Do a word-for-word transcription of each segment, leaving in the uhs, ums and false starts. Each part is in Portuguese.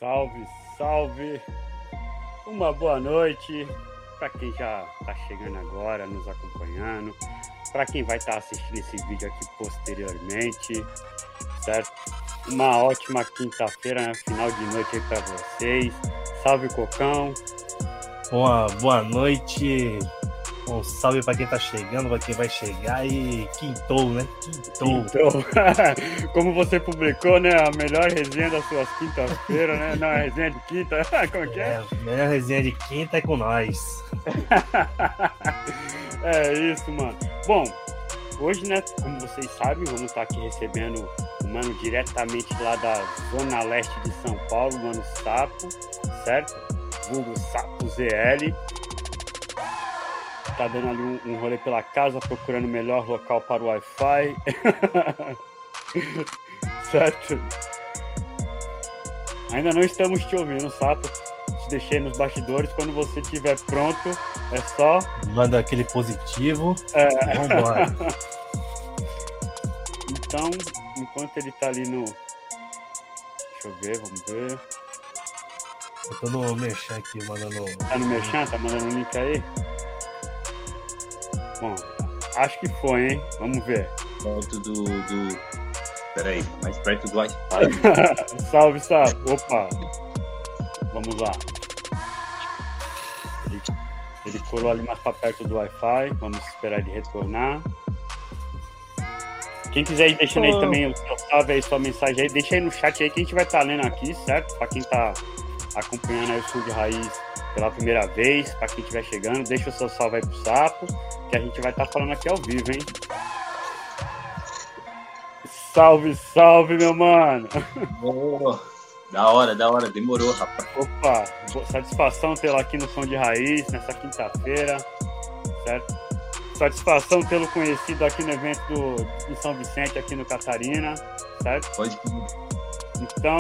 Salve, salve! Uma boa noite para quem já está chegando agora, nos acompanhando, para quem vai estar tá assistindo esse vídeo aqui posteriormente, certo? Uma ótima quinta-feira, né? Final de noite aí para vocês. Salve, Cocão! Uma boa noite, um salve para quem tá chegando, para quem vai chegar e quintou, né? Quintou. Quintou. Como você publicou, né? A melhor resenha das suas quintas-feiras, né? Não, a resenha de quinta. Como que é? É, a melhor resenha de quinta é com nós. É isso, mano. Bom, hoje, né? Como vocês sabem, vamos estar aqui recebendo o mano diretamente lá da Zona Leste de São Paulo, mano Sapo, certo? Vulgo Sapo Z L. Tá dando ali um, um rolê pela casa, procurando o melhor local para o Wi-Fi. Certo? Ainda não estamos te ouvindo, Sapo. Te deixei nos bastidores. Quando você estiver pronto, é só... Manda aquele positivo. É. Vambora. Então, enquanto ele tá ali no... Deixa eu ver, vamos ver. Eu tô no Merchan aqui, mandando... Tá no Merchan? Tá mandando um link aí? Bom, acho que foi, hein? Vamos ver. Perto do... do... Peraí, mais perto do Wi-Fi. Salve, salve. Opa. Vamos lá. Ele, ele colou ali mais pra perto do Wi-Fi. Vamos esperar ele retornar. Quem quiser ir deixando aí também o seu salve aí, sua mensagem aí, deixa aí no chat aí que a gente vai estar lendo aqui, certo? Pra quem tá acompanhando aí o Sul de Raiz pela primeira vez, pra quem estiver chegando, deixa o seu salve aí pro Sapo, que a gente vai estar falando aqui ao vivo, hein? Salve, salve, meu mano! Oh, da hora, da hora, demorou, rapaz. Opa, satisfação tê-lo aqui no Som de Raiz, nessa quinta-feira, certo? Satisfação tê-lo conhecido aqui no evento do, em São Vicente, aqui no Catarina, certo? Pode. Então...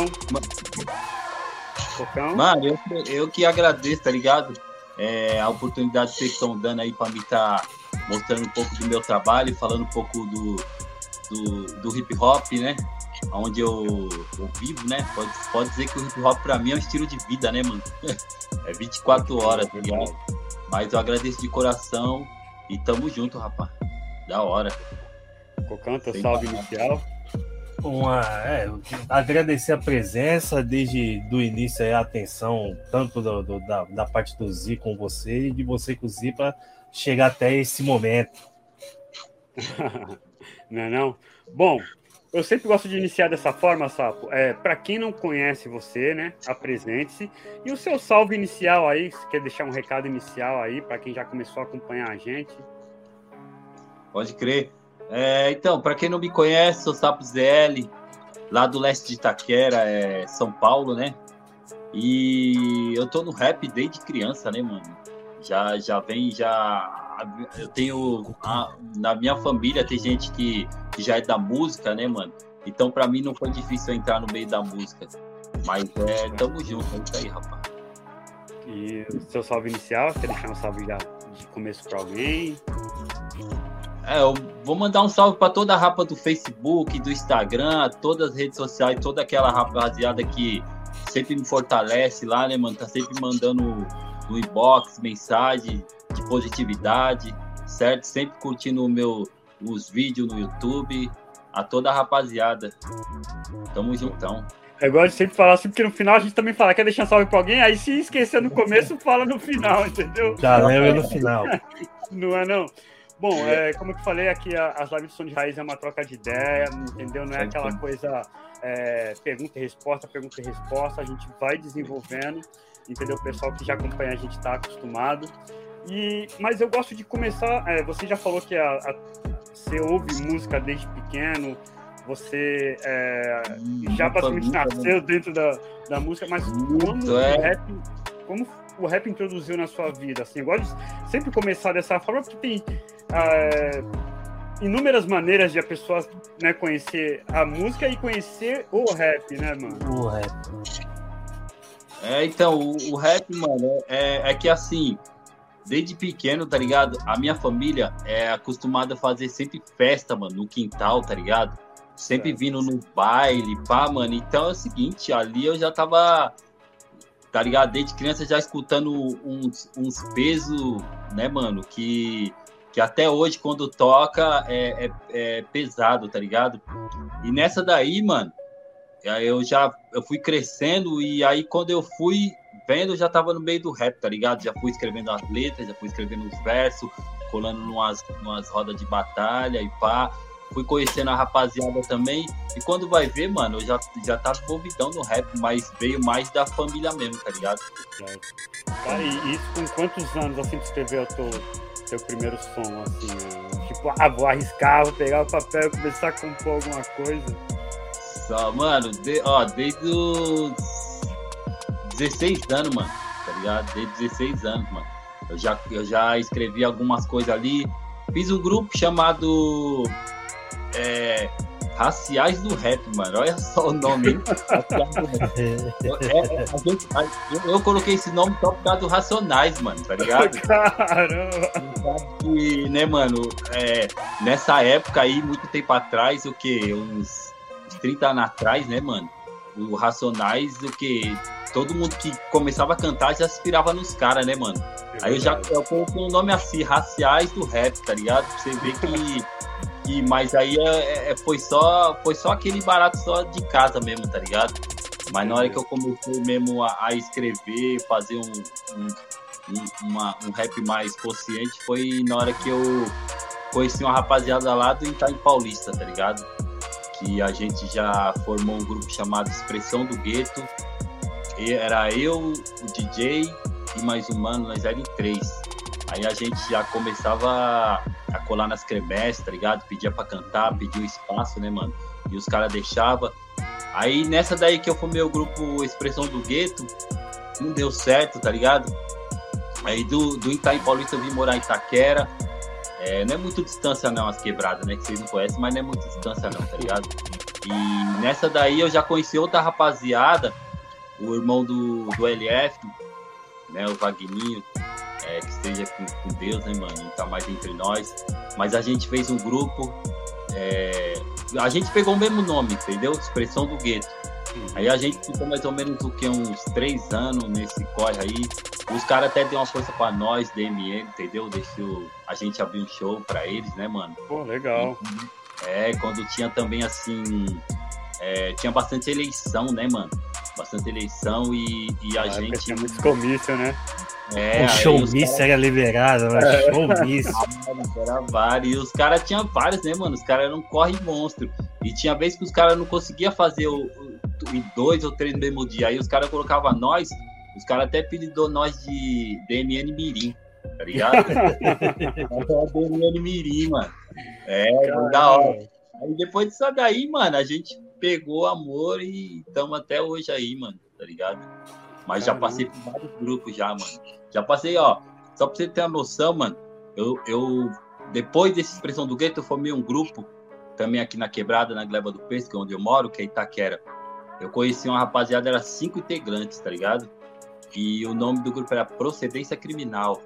Cocão? Mano, eu, eu que agradeço, tá ligado? É, a oportunidade que vocês estão dando aí pra mim estar tá mostrando um pouco do meu trabalho, falando um pouco do, do, do hip hop, né? Onde eu, eu vivo, né? Pode, pode dizer que o hip hop pra mim é um estilo de vida, né, mano? É vinte e quatro horas, tá ligado? Mas eu agradeço de coração e tamo junto, rapaz. Da hora. Cocão, teu salve inicial. Uma, é, agradecer a presença desde do início aí, a atenção tanto do, do, da, da parte do Zi com você e de você com o Zi para chegar até esse momento. Não é não? Bom, eu sempre gosto de iniciar dessa forma, Sapo. É, para quem não conhece você, né, apresente-se. E o seu salve inicial aí, se quer deixar um recado inicial aí para quem já começou a acompanhar a gente. Pode crer. É, então, para quem não me conhece, sou Sapo Z L, lá do leste de Itaquera, é, São Paulo, né? E eu tô no rap desde criança, né, mano? Já, já vem, já... Eu tenho... A, na minha família tem gente que, que já é da música, né, mano? Então, para mim, não foi difícil entrar no meio da música. Mas, é, tamo junto, é isso aí, rapaz. E o seu salve inicial, quer deixar um salve já de começo para alguém? É, eu vou mandar um salve para toda a rapa do Facebook, do Instagram, todas as redes sociais, toda aquela rapaziada que sempre me fortalece lá, né, mano? Tá sempre mandando no inbox mensagem de positividade, certo? Sempre curtindo o meu, os vídeos no YouTube, a toda a rapaziada. Tamo juntão. Eu gosto de sempre falar assim, porque no final a gente também fala, quer deixar um salve pra alguém? Aí se esquecer no começo, fala no final, entendeu? Já lembra no final. Não é não? Bom, é, como eu falei aqui, as lives do Som de Raiz é uma troca de ideia, entendeu? Não é aquela coisa é, pergunta e resposta, pergunta e resposta, a gente vai desenvolvendo, entendeu? O pessoal que já acompanha a gente está acostumado. E, mas eu gosto de começar, é, você já falou que a, a, você ouve música desde pequeno, você é, já basicamente nasceu dentro da, da música, mas como é. o rap... Como o rap introduziu na sua vida? Assim, eu gosto de sempre começar dessa forma, porque tem é, inúmeras maneiras de a pessoa, né, conhecer a música e conhecer o rap, né, mano? O rap. É, então, o, o rap, mano, é, é que assim, desde pequeno, tá ligado? A minha família é acostumada a fazer sempre festa, mano, no quintal, tá ligado? Sempre vindo no baile, pá, mano. Então é o seguinte, ali eu já tava tá ligado? Desde criança já escutando uns, uns pesos, né, mano, que, que até hoje, quando toca, é, é, é pesado, tá ligado? E nessa daí, mano, eu já eu fui crescendo e aí quando eu fui vendo, eu já tava no meio do rap, tá ligado? Já fui escrevendo as letras, já fui escrevendo os versos, colando numas, numas rodas de batalha e pá. Fui conhecendo a rapaziada também. E quando vai ver, mano, eu já, já tava envolvidão no rap, mas veio mais da família mesmo, tá ligado? Cara, e isso com quantos anos, assim, tu escreveu o teu, teu primeiro som, assim? Tipo, ah, vou arriscar, vou pegar o papel e começar a compor alguma coisa. Só, mano, de, ó, desde os dezesseis anos, mano, tá ligado? Desde dezesseis anos, mano. Eu já, eu já escrevi algumas coisas ali. Fiz um grupo chamado é, Raciais do Rap, mano. Olha só o nome, hein? eu, é, a gente, eu, eu coloquei esse nome só por causa do Racionais, mano, tá ligado? Caramba! E, né, mano, é, nessa época aí, muito tempo atrás, o que? Uns, uns trinta anos atrás, né, mano? O Racionais, o que? Todo mundo que começava a cantar já se inspirava nos caras, né, mano? É aí eu já eu coloquei um nome assim, Raciais do Rap, tá ligado? Pra você ver que. que mas aí é, é, foi, só, foi só aquele barato só de casa mesmo, tá ligado? Mas na hora que eu comecei mesmo a, a escrever, fazer um, um, um, uma, um rap mais consciente, foi na hora que eu conheci uma rapaziada lá do Itaim Paulista, tá ligado? Que a gente já formou um grupo chamado Expressão do Gueto. E era eu, o D J e mais um mano, nós éramos em três. Aí a gente já começava a colar nas quermesses, tá ligado? Pedia pra cantar, pedia o espaço, né, mano? E os caras deixavam. Aí nessa daí que eu formei o grupo Expressão do Gueto, não deu certo, tá ligado? Aí do, do Itaim Paulista eu vim morar em Itaquera. É, não é muito distância não, as quebradas, né? Que vocês não conhecem, mas não é muito distância não, tá ligado? E nessa daí eu já conheci outra rapaziada, o irmão do, do L F, né, o Vagninho, é, que esteja com, com Deus, né, mano, não tá mais entre nós. Mas a gente fez um grupo, é, a gente pegou o mesmo nome, entendeu? Expressão do Gueto. Aí a gente ficou mais ou menos o que, uns três anos nesse corre aí. Os caras até deu uma força pra nós, D M M, entendeu? Deixou a gente abrir um show pra eles, né, mano? Pô, legal. E, é, quando tinha também, assim, é, tinha bastante eleição, né, mano? Bastante eleição e, e a ah, gente... Tinha muitos comícios, né? É, o showmício cara... era liberado, mas é. Showmício. Era vários. E os caras tinham vários, né, mano? Os caras eram um corre monstro. E tinha vez que os caras não conseguiam fazer o, o, em dois ou três no mesmo dia. Aí os caras colocavam nós, os caras até apelidou nós de D M N Mirim, tá ligado? D M N Mirim, mano. É, caramba. Da hora. Aí depois disso daí, mano, a gente pegou amor e estamos até hoje aí, mano, tá ligado? Mas caramba. Já passei por vários grupos já, mano. Já passei, ó, só pra você ter uma noção, mano, eu, eu depois dessa Expressão do Gueto, eu formei um grupo, também aqui na Quebrada, na Gleba do Peixe, que é onde eu moro, que é Itaquera. Eu conheci uma rapaziada, era cinco integrantes, tá ligado? E o nome do grupo era Procedência Criminal,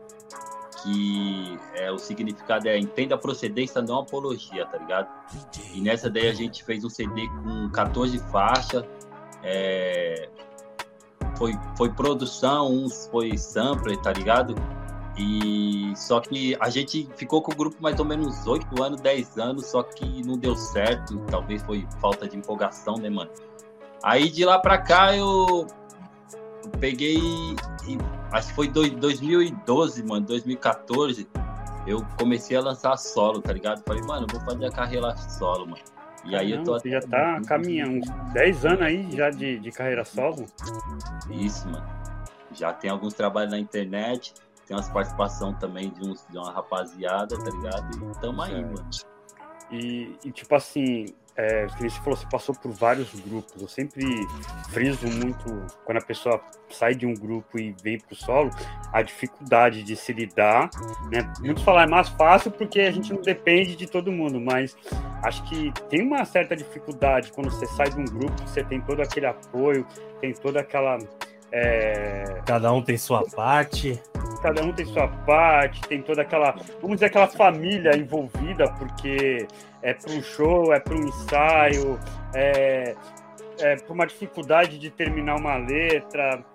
que é, o significado é entenda a procedência, não apologia, tá ligado? E nessa daí a gente fez um C D com quatorze faixas, é... Foi, foi produção, uns foi sampler, tá ligado? E só que a gente ficou com o grupo mais ou menos oito anos, dez anos, só que não deu certo, talvez foi falta de empolgação, né, mano? Aí de lá pra cá eu, eu peguei, e, acho que foi dois, dois mil e doze, mano, dois mil e quatorze, eu comecei a lançar solo, tá ligado? Falei, mano, eu vou fazer a carreira solo, mano. E aí eu tô você já tá caminhando uns dez anos aí já de, de carreira solo? Isso, mano. Já tem alguns trabalhos na internet, tem umas participações também de, uns, de uma rapaziada, tá ligado? E tamo aí, mano. E, e tipo assim, é, você falou, você passou por vários grupos. Eu sempre friso muito quando a pessoa sai de um grupo e vem pro solo, a dificuldade de se lidar, né? Muitos falam é mais fácil porque a gente não depende de todo mundo, mas acho que tem uma certa dificuldade quando você sai de um grupo, você tem todo aquele apoio, tem toda aquela... É... Cada um tem sua parte. Cada um tem sua parte, tem toda aquela, vamos dizer, aquela família envolvida, porque é para um show, é para um ensaio, é, é para uma dificuldade de terminar uma letra.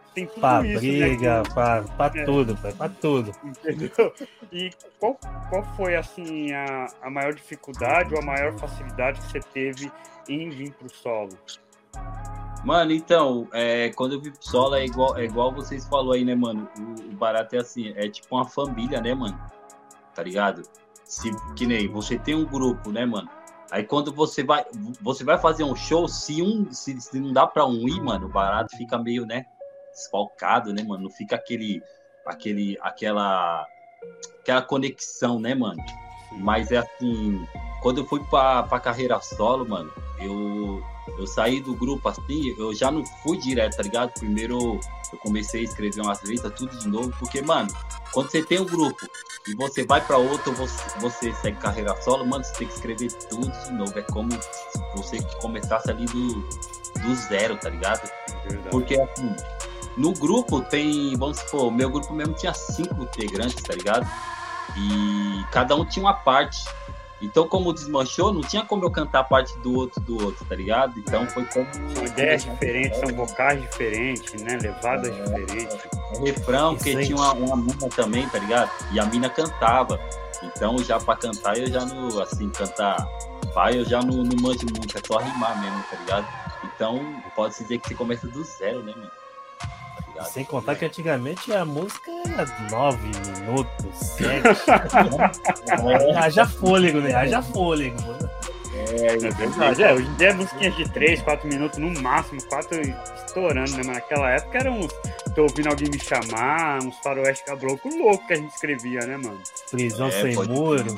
tem tudo pra isso, briga, né? Que, pra, pra é, tudo, pai, pra tudo. entendeu? E qual, qual foi, assim, a, a maior dificuldade ou a maior facilidade que você teve em vir pro solo? Mano, então, é, quando eu vi pro solo é igual, é igual vocês falaram aí, né, mano? O, o barato é assim, é tipo uma família, né, mano? Tá ligado? Se, que nem você tem um grupo, né, mano? Aí quando você vai, você vai fazer um show, se um, se, se não dá pra um ir, mano, o barato fica meio, né, desfalcado, né, mano? Não fica aquele, aquele, aquela, aquela conexão, né, mano? Mas é assim, quando eu fui pra, pra carreira solo, mano, eu, eu saí do grupo assim, eu já não fui direto, tá ligado? Primeiro eu comecei a escrever umas letras, tudo de novo, porque, mano, quando você tem um grupo e você vai pra outro, você, você segue carreira solo, mano, você tem que escrever tudo de novo. É como se você começasse ali do, do zero, tá ligado? Verdade. Porque, assim, no grupo tem, vamos supor, meu grupo mesmo tinha cinco integrantes, tá ligado? E cada um tinha uma parte. Então, como desmanchou, não tinha como eu cantar a parte do outro do outro, tá ligado? Então foi como. São ideias diferentes, são vocais diferentes, né? Levadas é, diferentes. É refrão, porque tinha uma, uma mina também, tá ligado? E a mina cantava. Então, já pra cantar, eu já não, assim, cantar pai, eu já não, não manjo muito, é só rimar mesmo, tá ligado? Então, pode-se dizer que você começa do zero, né, mano? Sem contar que antigamente a música era nove minutos, sete. Haja fôlego, né? Haja fôlego, mano. É, é verdade. É, hoje em dia é musiquinhas de três, quatro minutos no máximo, quatro estourando, né? Mas naquela época era uns. Tô ouvindo alguém me chamar, uns faroeste cabroco louco que a gente escrevia, né, mano? Prisão é, sem pode... muro.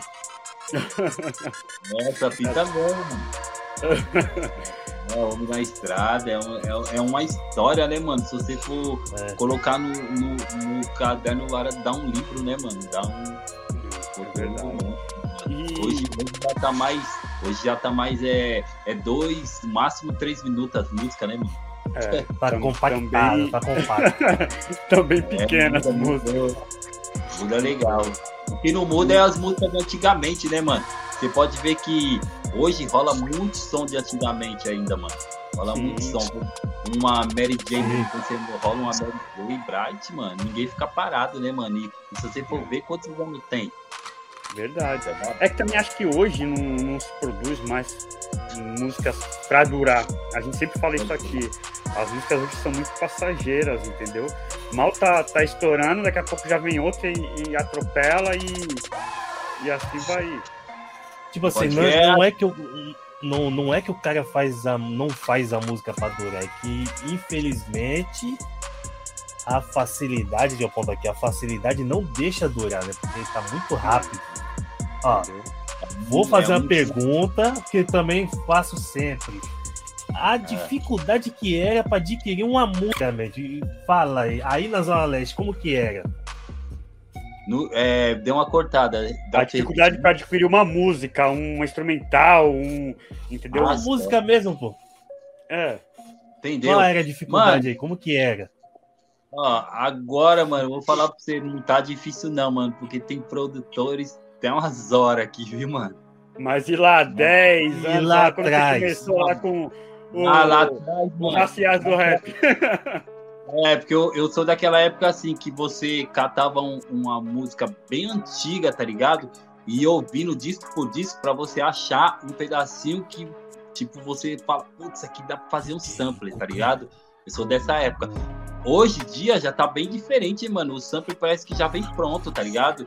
Essa fita mesmo, mano. É, Homem na Estrada, é, um, é, é uma história, né, mano? Se você for é. colocar no, no, no caderno, dá um livro, né, mano? Dá um. É verdade. Né? E... Hoje, hoje já tá mais. Hoje já tá mais. É, é dois, máximo três minutos as músicas, né, mano? É, tá compactado, também... tá compacto. Também pequenas as músicas. Muda legal. O que não muda é as músicas antigamente, né, mano? Você pode ver que hoje rola muito som de antigamente ainda, mano. Rola Sim. muito som. Uma Mary J, quando você rola uma Mary J Bright, mano, ninguém fica parado, né, mano? E, e se você for ver, quantos anos tem? Verdade. É que também acho que hoje não, não se produz mais músicas pra durar. A gente sempre fala isso aqui. As músicas hoje são muito passageiras, entendeu? Mal tá, tá estourando, daqui a pouco já vem outra e, e atropela e, e assim vai. Tipo assim, não, não é que eu, não, não é que o cara faz a, não faz a música pra durar, é que infelizmente a facilidade, de eu ponto aqui, a facilidade não deixa durar, né? Porque tá muito rápido. Ó, vou fazer uma pergunta que também faço sempre. A dificuldade que era para adquirir uma música, fala aí, aí na Zona Leste, como que era? No, é, deu uma cortada. A dificuldade para adquirir uma música, um instrumental, um. Entendeu? Uma música mesmo, pô. É. Entendeu? Qual era a dificuldade mano, aí? Como que era? Ó, agora, mano, eu vou falar pra você, não tá difícil não, mano, porque tem produtores, tem umas horas aqui, viu, mano? Mas e lá, dez e anos, lá lá, quando atrás. você começou lá com o, ah, lá atrás, o raciais do rap. É, porque eu, eu sou daquela época, assim, que você catava um, uma música bem antiga, tá ligado? E ouvindo disco por disco pra você achar um pedacinho que, tipo, você fala, putz, isso aqui dá pra fazer um sample, tá ligado? Eu sou dessa época. Hoje em dia já tá bem diferente, mano. O sample parece que já vem pronto, tá ligado?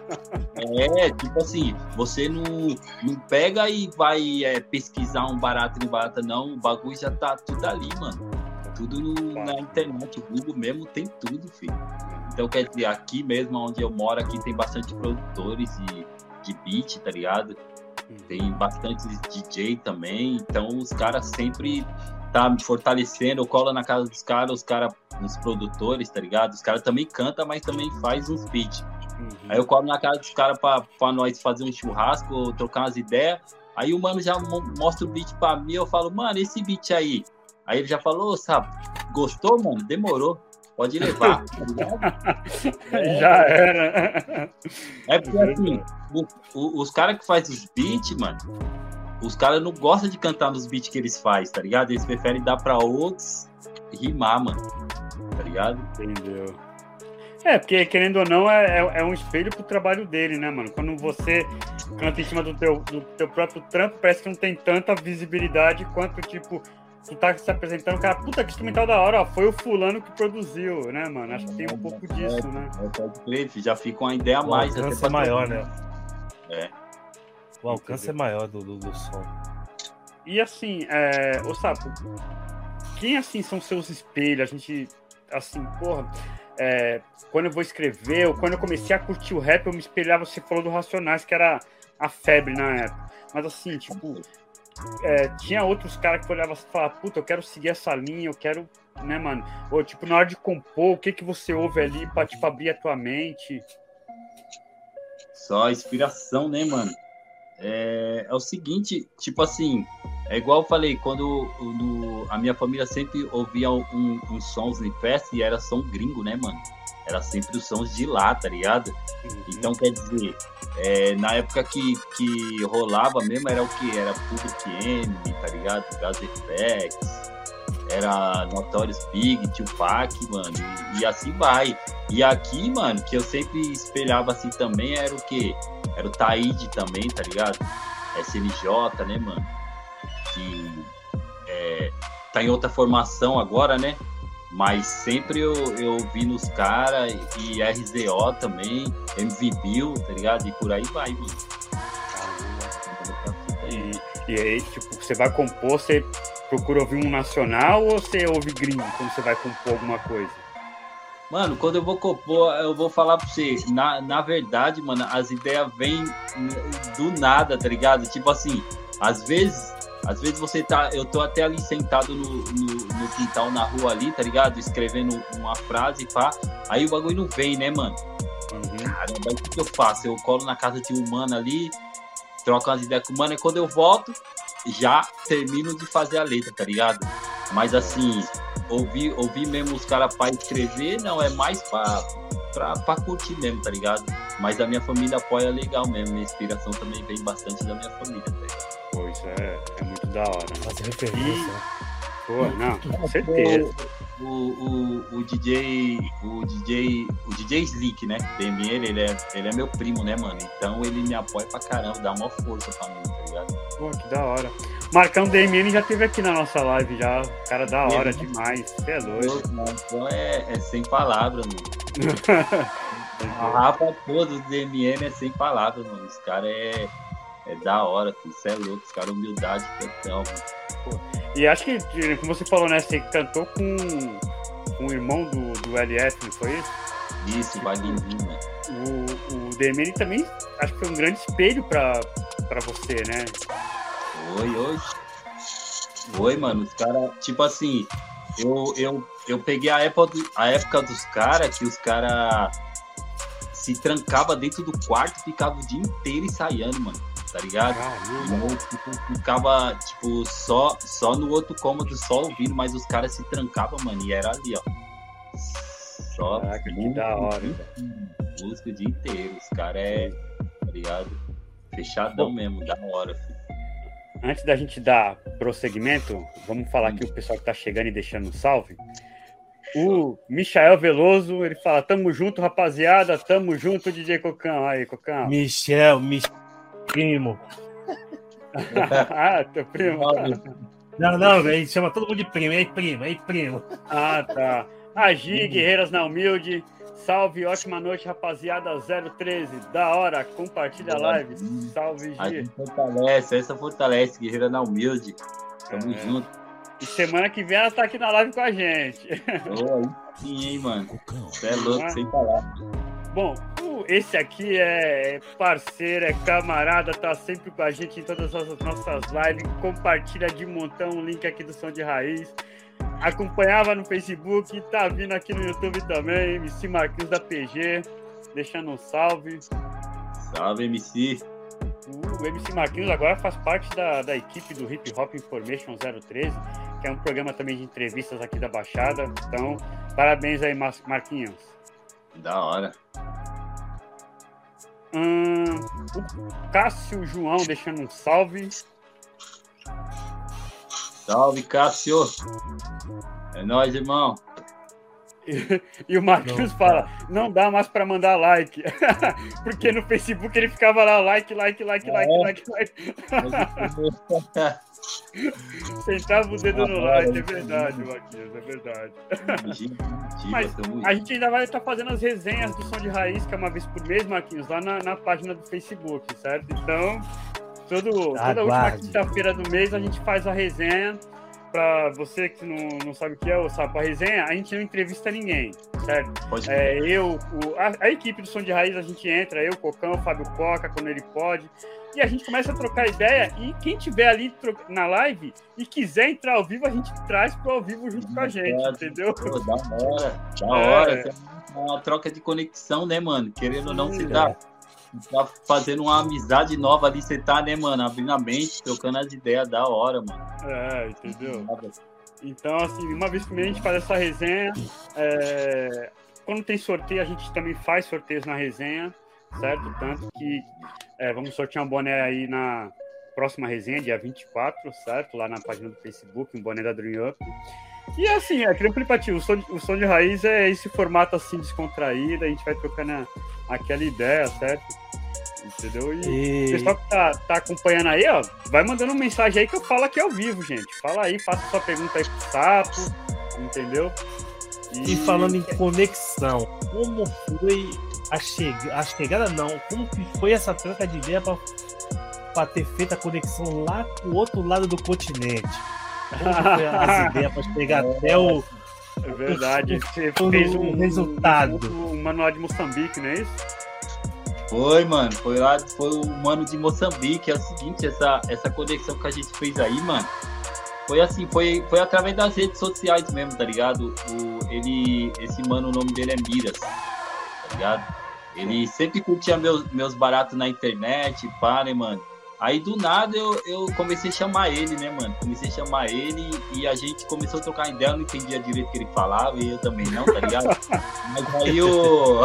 É, tipo assim, você não, não pega e vai é, pesquisar um barato e um barata, não. O bagulho já tá tudo ali, mano. Tudo no, na internet. O Google mesmo tem tudo, filho. Então, quer dizer, aqui mesmo, onde eu moro, aqui tem bastante produtores de, de beat, tá ligado? Tem bastante D J também. Então, os caras sempre tá me fortalecendo. Eu colo na casa dos caras, os caras, os produtores, tá ligado? Os caras também cantam, mas também faz uns beats. Uhum. Aí eu colo na casa dos caras pra, pra nós fazer um churrasco, trocar umas ideias. Aí o mano já mostra o beat pra mim, eu falo, mano, esse beat aí. Aí ele já falou, sabe, gostou, mano? Demorou. Pode levar, tá ligado? É, já era. É porque assim, o, o, os caras que fazem os beats, mano, os caras não gostam de cantar nos beats que eles fazem, tá ligado? Eles preferem dar pra outros rimar, mano. Tá ligado? ligado? Entendeu? É, porque querendo ou não, é, é, é um espelho pro trabalho dele, né, mano? Quando você canta em cima do teu, do teu próprio trampo, parece que não tem tanta visibilidade quanto, tipo, tu tá se apresentando, cara, puta que instrumental da hora, ó, foi o fulano que produziu, né, mano? Acho que tem um pouco disso, é, né? Pode crer, já fica uma ideia a O mais. alcance até é maior, né? É. O alcance é maior do, do, do som. E assim, é, ô Sapo, quem assim são seus espelhos? A gente, assim, porra, é, quando eu vou escrever, ou quando eu comecei a curtir o rap, eu me espelhava, você falou do Racionais, que era a febre na época. Mas assim, tipo, é, tinha outros caras que olhavam e falavam, puta, eu quero seguir essa linha, eu quero, né, mano? Ou tipo, na hora de compor, o que que você ouve ali pra, tipo, abrir a tua mente? Só inspiração, né, mano? É, é o seguinte, tipo assim, é igual eu falei, quando no, a minha família sempre ouvia um, uns sons em festa e era som gringo, né, mano? Era sempre os sons de lá, tá ligado? Uhum. Então, quer dizer, é, na época que, que rolava mesmo, era o que? Era Public Enemy, tá ligado? Gas Effects, era Notorious Big, Tupac, mano, e, e assim vai. E aqui, mano, que eu sempre espelhava assim também, era o quê? Era o Taíde também, tá ligado? S N J, né, mano? Que é, tá em outra formação agora, né? Mas sempre eu, eu vi nos caras, e R Z O também, M V Bill, tá ligado? E por aí vai, mano. E, e aí, tipo, você vai compor, você procura ouvir um nacional ou você ouve gringo quando você vai compor alguma coisa? Mano, quando eu vou compor, eu vou falar pra você, na, na verdade, mano, as ideias vêm do nada, tá ligado? Tipo assim, às vezes, às vezes você tá, eu tô até ali sentado no, no, no quintal, na rua ali, tá ligado? Escrevendo uma frase, pá, aí o bagulho não vem, né, mano? Uhum. Caramba, aí o que eu faço? Eu colo na casa de um mano ali, troco umas ideias com o mano, e quando eu volto, já termino de fazer a letra, tá ligado? Mas assim, ouvir, ouvir mesmo os caras pra escrever, não, é mais pra, pra, pra curtir mesmo, tá ligado? Mas a minha família apoia legal mesmo, minha inspiração também vem bastante da minha família, tá ligado? Pô, isso é, é muito da hora. Fazer referência, né? Pô, não, com certeza. O, o, o D J, o DJ, o D J Slick, né? D M N, ele é, ele é meu primo, né, mano? Então ele me apoia pra caramba, dá uma força pra mim, tá ligado? Pô, que da hora. Marcão D M N já esteve aqui na nossa live já. Cara da hora, é, demais. Você é doido. Então é, é sem palavras, mano. A rapa toda do D M N é sem palavras, mano. Os caras é, é da hora, filho. Você é louco. Os caras, humildade, questão, mano. E acho que, como você falou, né? Você cantou com, com o irmão do, do L F, não foi isso? Isso, Wagninho, né? O, o D M N também, acho que foi um grande espelho pra, pra você, né? Oi, oi. Oi, mano. Os caras, tipo assim, eu, eu, eu peguei a época, a época dos caras, que os caras se trancavam dentro do quarto e ficavam o dia inteiro ensaiando, mano. Tá ligado? Eu, tipo, ficava, tipo, só, só no outro cômodo, só ouvindo, mas os caras se trancavam, mano, e era ali, ó. Só. Caraca, que da hora, música o dia inteiro. Os caras é, tá ligado? Fechadão. Bom, mesmo, da hora, filho. Antes da gente dar prosseguimento, vamos falar aqui o pessoal que tá chegando e deixando um salve. O Michael Veloso, ele fala, tamo junto, rapaziada, tamo junto, D J Cocão. Aí, Cocão. Michel, Michel, primo. Ah, teu primo. Não, não, ele chama todo mundo de primo, ei, primo, ei, primo. Ah, tá. Agi, Guerreiras na Humilde. Salve, ótima noite, rapaziada. zero treze, da hora, compartilha a live. Salve, Gi. A gente fortalece, essa fortalece, Guerreira na Humilde. Tamo é. junto. E semana que vem ela tá aqui na live com a gente. Oh, aí sim, hein, mano. Você é louco, ah. sem palavras. Bom, esse aqui é parceiro, é camarada, tá sempre com a gente em todas as nossas lives. Compartilha de montão o link aqui do Som de Raiz. Acompanhava no Facebook, tá vindo aqui no YouTube também, M C Marquinhos da P G, deixando um salve. Salve, M C. O M C Marquinhos agora faz parte da, da equipe do Hip Hop Information zero treze, que é um programa também de entrevistas aqui da Baixada. Então, parabéns aí, Marquinhos. Da hora. Hum, o Cássio João deixando um salve. Salve, Cássio. É nóis, irmão. E, e o Marquinhos não, fala, não dá mais para mandar like. Porque no Facebook ele ficava lá, like, like, like, like, é. like, like. Sentava o dedo no like, é verdade, Marquinhos, é verdade. Mas a gente ainda vai estar fazendo as resenhas do Som de Raiz, que é uma vez por mês, Marquinhos, lá na, na página do Facebook, certo? Então, todo, toda última quinta-feira do mês a gente faz a resenha. Pra você que não, não sabe o que é o Sapo, a resenha, a gente não entrevista ninguém, certo? É, eu, o, a, a equipe do Som de Raiz, a gente entra, eu, Cocão, o Fábio Coca, quando ele pode, e a gente começa a trocar ideia, e quem tiver ali na live e quiser entrar ao vivo, a gente traz pro ao vivo junto com a gente, é, entendeu? Pô, da hora, da hora. É. Uma troca de conexão, né, mano? Querendo ou não, se dá. Tá fazendo uma amizade nova ali, você tá, né, mano? Abrindo a mente, trocando as ideias da hora, mano. É, entendeu? Então, assim, uma vez por mês a gente faz essa resenha. É... Quando tem sorteio, a gente também faz sorteios na resenha, certo? Tanto que é, vamos sortear um boné aí na próxima resenha, dia vinte e quatro, certo? Lá na página do Facebook, um boné da Dream Up. E assim, é aquele aplicativo, o som, de, o som de Raiz é esse formato assim descontraído, a gente vai trocando a, aquela ideia, certo? Entendeu? E, e... o pessoal que tá, tá acompanhando aí, ó, vai mandando mensagem aí que eu falo aqui ao vivo, gente. Fala aí, faça sua pergunta aí pro Sapo, entendeu? E, e falando em conexão, como foi a, che... a chegada, não, como que foi essa troca de ideia pra, pra ter feito a conexão lá pro outro lado do continente? Como foi as ideias para chegar até o... É verdade, você o, fez um, um resultado. Um, um manual de Moçambique, não é isso? Foi, mano, foi lá, foi o mano de Moçambique. É o seguinte, essa, essa conexão que a gente fez aí, mano, foi assim, foi, foi através das redes sociais mesmo, tá ligado? O, ele, esse mano, o nome dele é Miras, tá ligado? Ele sempre curtia meus, meus baratos na internet, pá, né, mano? Aí, do nada, eu, eu comecei a chamar ele, né, mano? Comecei a chamar ele e a gente começou a trocar ideia. Eu não entendia direito o que ele falava e eu também não, tá ligado? Mas aí o...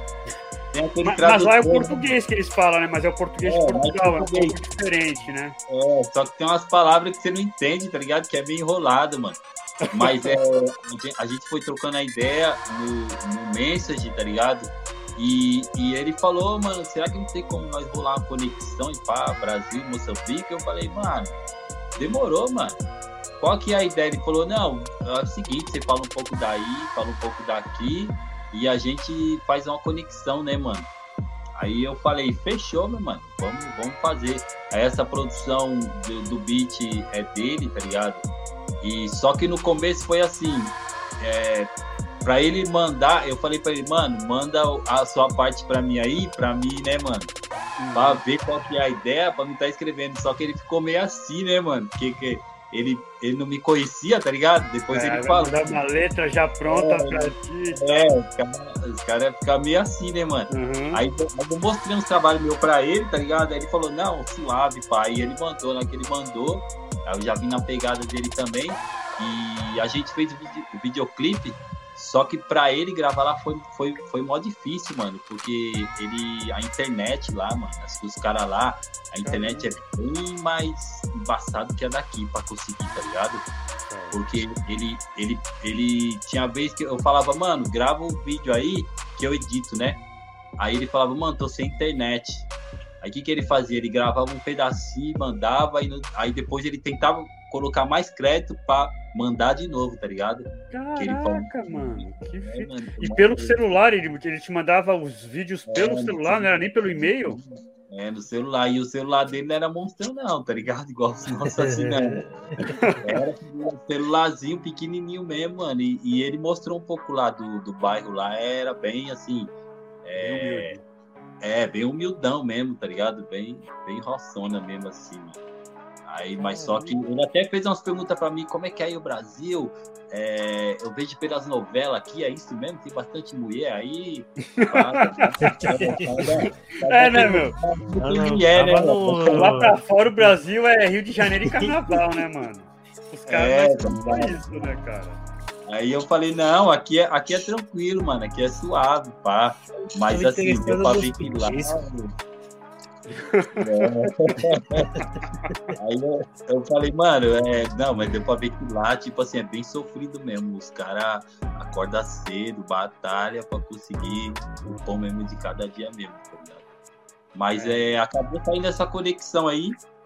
Tem aquele mas, mas lá é o português que eles falam, né? Mas é o português é, de Portugal, é um pouco diferente, né? É, só que tem umas palavras que você não entende, tá ligado? Que é meio enrolado, mano. Mas é, a gente foi trocando a ideia no, no Message, tá ligado? E, e ele falou, mano, será que não tem como nós rolar uma conexão e pá, Brasil, Moçambique? Eu falei, mano, demorou, mano. Qual que é a ideia? Ele falou, não, é o seguinte, você fala um pouco daí, fala um pouco daqui e a gente faz uma conexão, né, mano? Aí eu falei, fechou, meu mano, vamos, vamos fazer. Aí essa produção do, do beat é dele, tá ligado? E só que no começo foi assim, é... Pra ele mandar, eu falei pra ele, mano, manda a sua parte pra mim aí, pra mim, né, mano? Uhum. Pra ver qual que é a ideia, pra não estar escrevendo. Só que ele ficou meio assim, né, mano? Porque que ele, ele não me conhecia, tá ligado? Depois é, ele falou. Mandar uma letra já pronta é, pra ti. É, os caras cara iam ficar meio assim, né, mano? Uhum. Aí eu mostrei uns trabalhos meus pra ele, tá ligado? Aí ele falou, não, suave, pai. E ele mandou, né, que ele mandou. Aí eu já vim na pegada dele também. E a gente fez o, video, o videoclipe. Só que pra ele gravar lá foi, foi, foi mó difícil, mano, porque ele, a internet lá, mano, os caras lá, a internet é bem mais embaçado que a daqui pra conseguir, tá ligado? Porque ele, ele, ele tinha vez que eu falava, mano, grava um vídeo aí que eu edito, né? Aí ele falava, mano, tô sem internet. Aí o que, que ele fazia? Ele gravava um pedacinho, mandava, aí, aí depois ele tentava colocar mais crédito pra mandar de novo, tá ligado? Caraca, que ele fala... mano, que é, mano, e pelo celular, ele, ele te mandava os vídeos pelo é, celular, não era nem pelo e-mail? É, no celular, e o celular dele não era monstro não, tá ligado? Igual os nossos assim, não. Era um celularzinho pequenininho mesmo, mano, e, e ele mostrou um pouco lá do, do bairro lá, era bem assim, é, é, bem humildão mesmo, tá ligado? Bem, bem roçona mesmo assim, mano. Aí, mas só que ele até fez umas perguntas pra mim, como é que é aí o Brasil? É, eu vejo pelas novelas aqui, é isso mesmo? Tem bastante mulher aí? É, né, meu? Lá pra fora o Brasil é Rio de Janeiro e Carnaval, né, mano? Os caras é, não é isso, né, cara? Aí eu falei, não, aqui é, aqui é tranquilo, mano, aqui é suave, pá. Mas assim, deu pra ver que lá... É. Aí eu, eu falei, mano, é, não, mas deu pra ver que lá, tipo assim, é bem sofrido mesmo. Os caras acordam cedo, batalha pra conseguir o pão mesmo de cada dia mesmo, tá ligado? Mas é. É, acabou saindo essa conexão aí.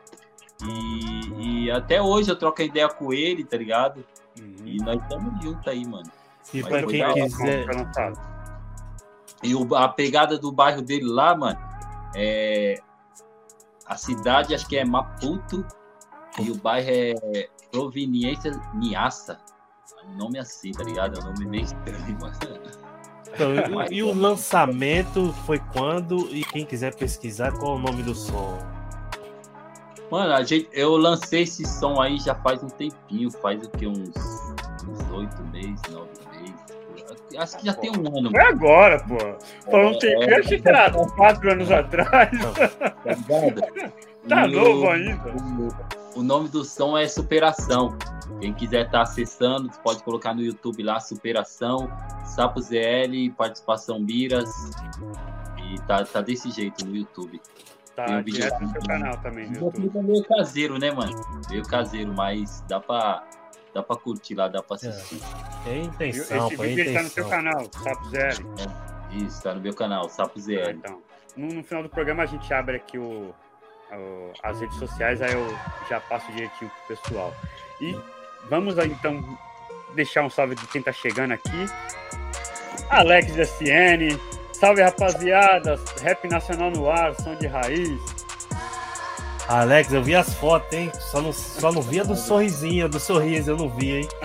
E, e até hoje eu troco ideia com ele, tá ligado? Uhum. E nós estamos juntos aí, mano. E mas pra quem quiser. E o, a pegada do bairro dele lá, mano, é. A cidade acho que é Maputo e o bairro é Proveniência Niassa. O nome é assim, tá ligado? É um nome meio estranho, mano. Então, e, e o lançamento foi quando? E quem quiser pesquisar, qual é o nome do som? Mano, a gente, eu lancei esse som aí já faz um tempinho, faz o que? Uns oito meses, nove meses. Acho que já tem um ano. Foi agora, pô. Falou um tempinho, é, achei que era quatro anos atrás. Tá ligado? Tá e novo o, ainda. O, o nome do som é Superação. Quem quiser estar tá acessando, pode colocar no YouTube lá, Superação, Sapo Z L, participação Biras. E tá, tá desse jeito no YouTube. Tá, tem um vídeo no seu canal também, no YouTube. É meio caseiro, né, mano? Meio caseiro, mas dá pra, dá pra curtir lá, dá pra assistir. É, é intenção, Esse vídeo está no seu canal, Sapo Z L. É, isso, tá no meu canal, Sapo Z L. Então, no, no final do programa a gente abre aqui o, o, as redes sociais, aí eu já passo direitinho pro pessoal. E vamos aí, então, deixar um salve de quem tá chegando aqui. Alex S N. Salve, rapaziada! Rap nacional no ar, som de raiz. Alex, eu vi as fotos, hein? Só não, só não via do sorrisinho, do sorriso, eu não vi, hein?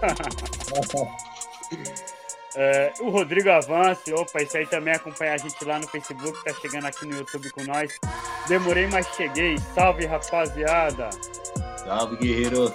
é, o Rodrigo Avance, opa, isso aí também acompanha a gente lá no Facebook, tá chegando aqui no YouTube com nós. Demorei, mas cheguei. Salve, rapaziada! Salve, guerreiro!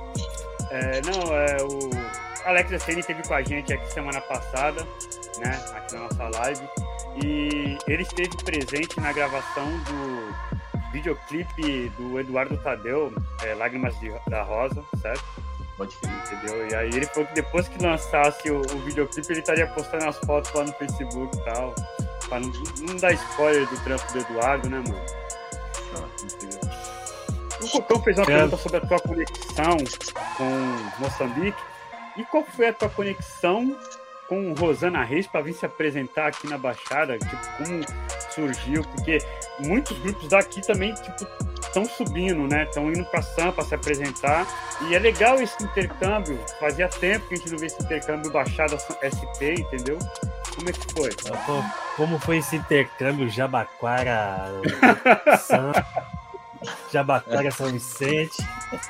É, não, é o Alex S N esteve com a gente aqui semana passada, né, aqui na nossa live, e ele esteve presente na gravação do videoclipe do Eduardo Tadeu, é, Lágrimas de, da Rosa, certo? Pode ser. Entendeu? E aí ele falou que depois que lançasse o, o videoclipe, ele estaria postando as fotos lá no Facebook e tal, pra não, não dar spoiler do trampo do Eduardo, né, mano? Entendeu? O Cocão fez uma pergunta sobre a tua conexão com Moçambique. E qual foi a tua conexão com Rosana Reis para vir se apresentar aqui na Baixada? Tipo, como surgiu? Porque muitos grupos daqui também, tipo, estão subindo, né? Estão indo para Sampa se apresentar. E é legal esse intercâmbio. Fazia tempo que a gente não vê esse intercâmbio Baixada S P, entendeu? Como é que foi? Como foi esse intercâmbio Jabaquara Sampa? Jabaquara São Vicente?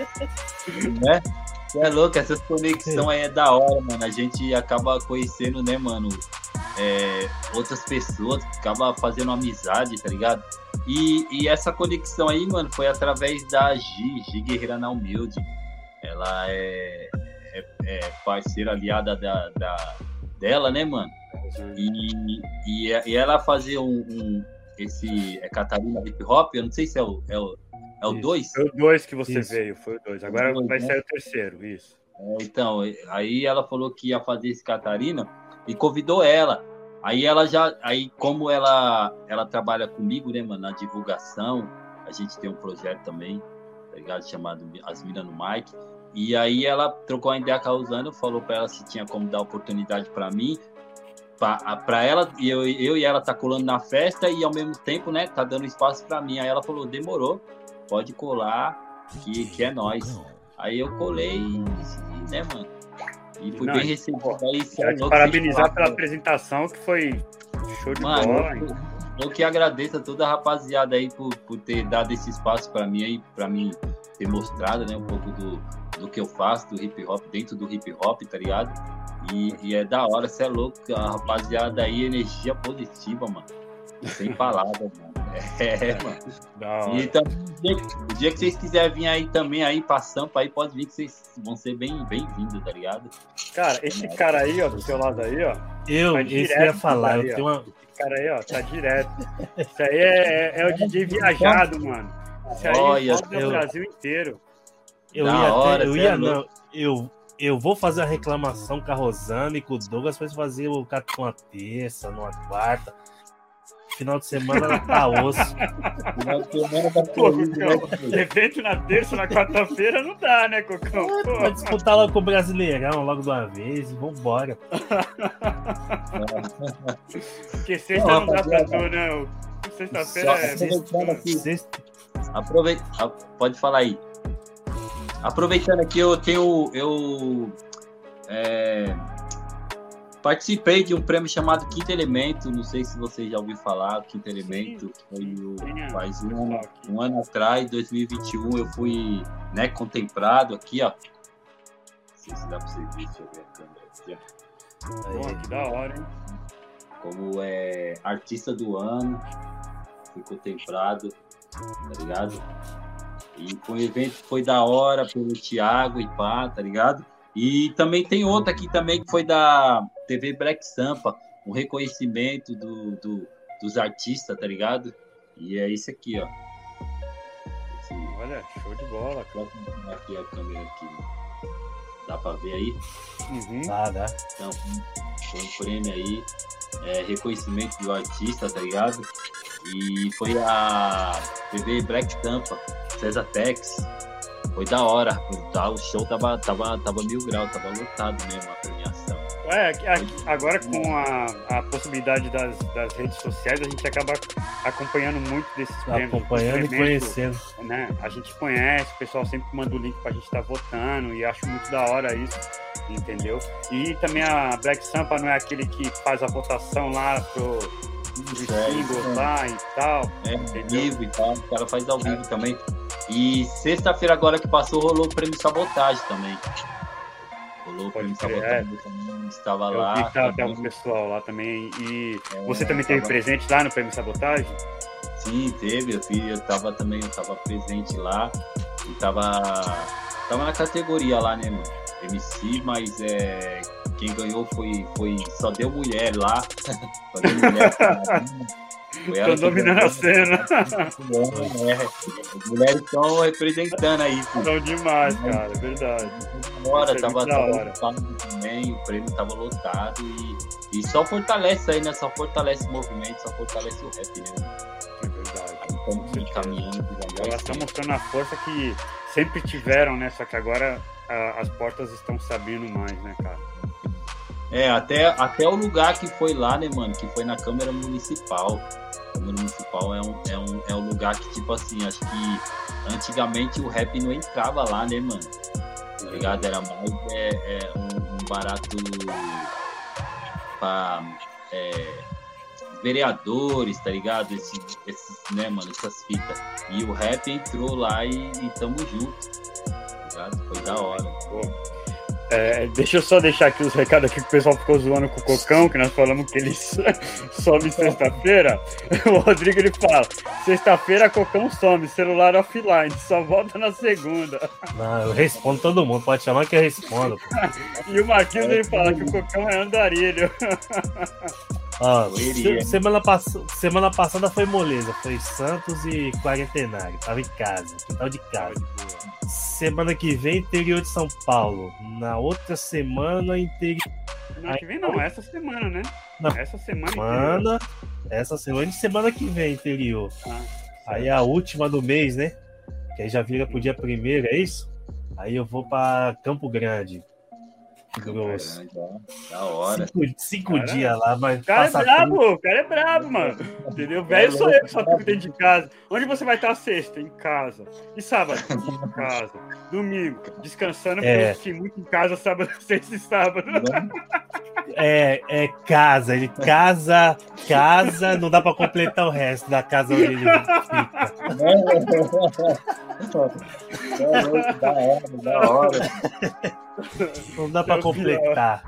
Né? É louco, essas conexões aí é da hora, mano. A gente acaba conhecendo, né, mano, é, outras pessoas, acaba fazendo amizade, tá ligado? E, e essa conexão aí, mano, foi através da Gi, Gi Guerreira na Humilde. Ela é, é, é parceira aliada da, da, dela, né, mano? E, e, e ela fazia um, um esse é Catarina Hip Hop, eu não sei se é o é o É o dois? Foi o dois que você isso. veio, foi o dois. Agora dois, vai né? sair o terceiro, isso. É, então, aí ela falou que ia fazer esse Catarina e convidou ela. Aí ela já, aí como ela, ela trabalha comigo, né, mano, na divulgação, a gente tem um projeto também, tá ligado? Chamado As Minas no Mike. E aí ela trocou a ideia com a Rosana, falou pra ela se tinha como dar oportunidade pra mim, pra, pra ela, e eu, eu e ela tá colando na festa e ao mesmo tempo, né, tá dando espaço pra mim. Aí ela falou, demorou. Pode colar, que, que é nós. Aí eu colei, e, né, mano? E fui não, bem recebido. Aí, quero parabenizar pela apresentação, que foi show de mano, bola. Eu, eu que agradeço a toda a rapaziada aí por, por ter dado esse espaço pra mim aí, pra mim ter mostrado, né, um pouco do, do que eu faço, do hip hop, dentro do hip hop, tá ligado? E, e é da hora, você é louco, a rapaziada aí, energia positiva, mano. Sem palavras, mano. É, mano. E então, o dia, o dia que vocês quiserem vir aí também, aí pra Sampa, aí pode vir que vocês vão ser bem, bem-vindos, tá ligado? Cara, esse cara aí, ó, do seu lado aí, ó. Eu, tá esse ia falar, eu tenho uma... Esse cara aí, ó, tá direto. Isso aí é, é, é o D J viajado, mano. Isso aí Olha, roda o Brasil inteiro. Eu da ia, hora, ter, eu ia, não, eu... Eu vou fazer a reclamação com a Rosana e com o Douglas pra fazer o com uma terça, numa quarta. final de semana tá osso. Final de semana tá Pô, feliz, né, Cocão, filho? evento na terça, na quarta-feira não dá, né, Cocão? Pô. Vai disputar logo com o Brasileirão, logo de uma vez, e vambora. Porque sexta Não, não dá pra rapaziada. tu, né? Sexta-feira Só é... aproveitando aqui, Sexta- aproveita, ah, pode falar aí. Aproveitando aqui, eu tenho, eu é, participei de um prêmio chamado Quinto Elemento. Não sei se você já ouviu falar. Quinto Elemento foi o, Tem, faz um, pessoal aqui. um ano atrás, dois mil e vinte e um, eu fui, né, contemplado aqui, ó. Não sei se dá pra você ver, deixa eu ver a câmera aqui, ó. Pô, que da hora, hein? Como é artista do ano, fui contemplado, tá ligado? E foi um evento que foi da hora pelo Thiago e pá, tá ligado? E também tem outra aqui também que foi da T V Black Sampa, um reconhecimento do, do- dos artistas, tá ligado? E é isso aqui, ó. Esse, Olha, show de bola, cara. vou colocar aqui a câmera aqui. Dá pra ver aí? Uhum. Ah, dá. Então, foi um prêmio aí, é, reconhecimento do artista, tá ligado? E foi a T V Black Tampa, César Tex. Foi da hora, tá, o show tava, tava, tava mil graus, tava lotado mesmo a premiação. É, aqui- aqui- agora com a, a possibilidade das, das redes sociais, a gente acaba acompanhando muito desses prêmios. Acompanhando e Esse evento, conhecendo. né? A gente conhece, o pessoal sempre manda o link pra gente estar votando e acho muito da hora isso, entendeu? E também a Black Sampa não é aquele que faz a votação lá pro, dos É, singles é. lá e tal. É, Entendeu? vivo e tal, o cara faz ao vivo também. E sexta-feira agora que passou, rolou o prêmio Sabotagem também. Rolou o prêmio crer, Sabotagem, eu também estava Eu lá. vi que tava, tava o também. pessoal lá também. E É, você também teve tava- presente lá no Prêmio Sabotagem? Sim, teve, eu, fui, eu tava também, eu tava presente lá e tava, tava na categoria lá, né, mano? M C, mas é, quem ganhou foi, foi, só deu mulher lá, só deu mulher. Foi ela Tô que dominando ganhou. a cena. É, as mulheres estão representando aí, filho. São demais, cara, é verdade. Hora, Isso é tava, muito da tava hora. lotado também, o prêmio tava lotado e, e só fortalece aí, né? Só fortalece o movimento, só fortalece o rap, né? É verdade. Aí estamos certeza. caminhando devagar. Elas estão mostrando a força que sempre tiveram, né? Só que agora a- as portas estão se abrindo mais, né, cara? É, até, até o lugar que foi lá, né, mano? Que foi na Câmara Municipal. A Câmara Municipal é um, é um, é um lugar que, tipo assim, acho que antigamente o rap não entrava lá, né, mano? Tá ligado? Era mais é, é, um, um barato pra é, vereadores, tá ligado? Esse, esses, né, mano? Essas fitas. E o rap entrou lá e, e tamo junto. Tá ligado? Foi da hora. Pô. É, deixa eu só deixar aqui os recados aqui que o pessoal ficou zoando com o Cocão, que nós falamos que ele some sexta-feira. O Rodrigo ele fala: sexta-feira Cocão some, celular offline, só volta na segunda. Não, eu respondo todo mundo, pode chamar que eu respondo. Pô. E o Marquinhos ele fala que o Cocão é andarilho. Ó, Eu iria. se- semana, pass... semana passada foi moleza, foi Santos e Quarentenário, tava em casa, quintal de casa. Semana que vem, interior de São Paulo. Na outra semana, interior. Não, que vem não, essa semana, né? Não. Essa semana. inteira. Semana, essa semana e semana que vem, interior. Ah, Aí a última do mês, né? Que aí já vira pro dia primeiro, é isso? Aí eu vou pra Campo Grande. Grosso. Da hora. Cinco, cinco Cara, dias lá, mas O cara é passa brabo, frio. o cara é brabo, mano. Entendeu? Velho sou eu que só fico dentro de casa. Onde você vai estar sexta? Em casa. E sábado? Em casa. Domingo, descansando, porque É. eu fiquei muito em casa sábado, sexta e sábado. É, é casa, ele casa, casa, não dá pra completar o resto da casa onde ele fica. Da hora, da hora. Não dá pra É o completar.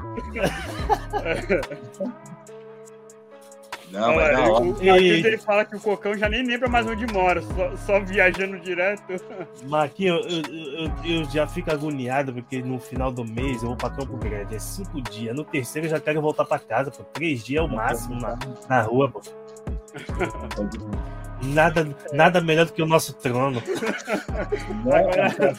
Não, mas Olha, da o hora. Marquinhos ele fala que o Cocão já nem lembra mais onde mora, só, só viajando direto. Marquinhos, eu, eu, eu, eu já fico agoniado porque no final do mês eu vou pra Campo Grande, é cinco dias. No terceiro eu já quero voltar pra casa, pô. Três dias é o máximo na, na rua, pô. Nada, nada melhor do que o nosso trono. Agora,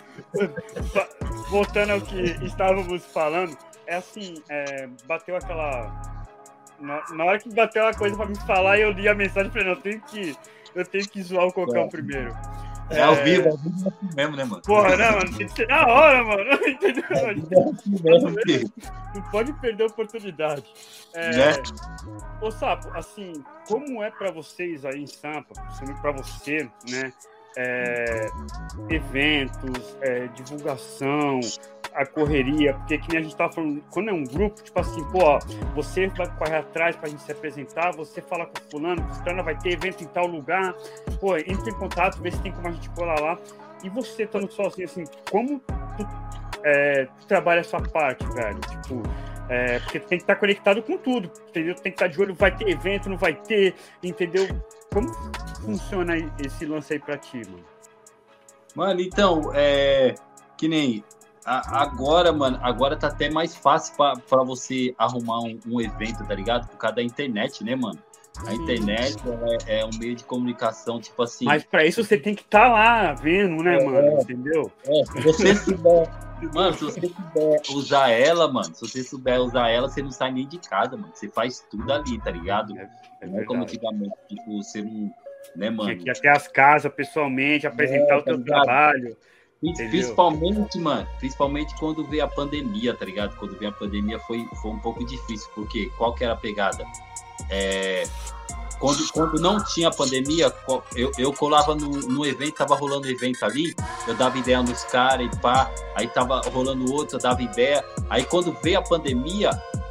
voltando ao que estávamos falando, é assim, é, bateu aquela. na, na hora que bateu uma coisa pra me falar, eu li a mensagem e falei, não, eu tenho que, eu tenho que zoar o Cocão é. primeiro. É, é ao vivo, ao vivo é assim mesmo, né, mano? Porra, né, mano? Tem que ser na hora, mano. Entendeu? É assim mesmo, não pode perder a oportunidade. É, né? Ô, Sapo, assim, como é pra vocês aí em Sampa, principalmente pra você, né? É, eventos, é, divulgação, a correria, porque que nem a gente tava falando, quando é um grupo, tipo assim, pô, ó, você vai correr atrás pra gente se apresentar, você fala com o fulano, o fulano vai ter evento em tal lugar, pô, entra em contato, vê se tem como a gente colar lá, e você estando sozinho, assim, como tu, é, tu trabalha essa parte, velho, tipo, é, porque tu tem que estar conectado com tudo, entendeu? Tu tem que estar de olho, vai ter evento, não vai ter, entendeu? Como funciona esse lance aí pra ti, mano? Mano, então, é, que nem... Agora, mano, agora tá até mais fácil pra, pra você arrumar um, um evento, tá ligado? Por causa da internet, né, mano? A Sim. internet é, é um meio de comunicação, tipo assim... Mas pra isso você tem que estar tá lá vendo, né, é, mano? Entendeu? É, se você souber... Mano, se você souber usar ela, mano, se você souber usar ela, você não sai nem de casa, mano. Você faz tudo ali, tá ligado? É, é não é como antigamente, tipo, você não... Né, mano? Tinha que ir até as casas, pessoalmente, apresentar é, o teu tá trabalho... Entendeu? Principalmente, mano, principalmente quando veio a pandemia, tá ligado? Quando veio a pandemia foi, foi um pouco difícil, porque qual que era a pegada? É, quando, quando não tinha pandemia, eu, eu colava no, no evento, tava rolando evento ali, eu dava ideia nos caras e pá, aí tava rolando outro, eu dava ideia, aí quando veio a pandemia,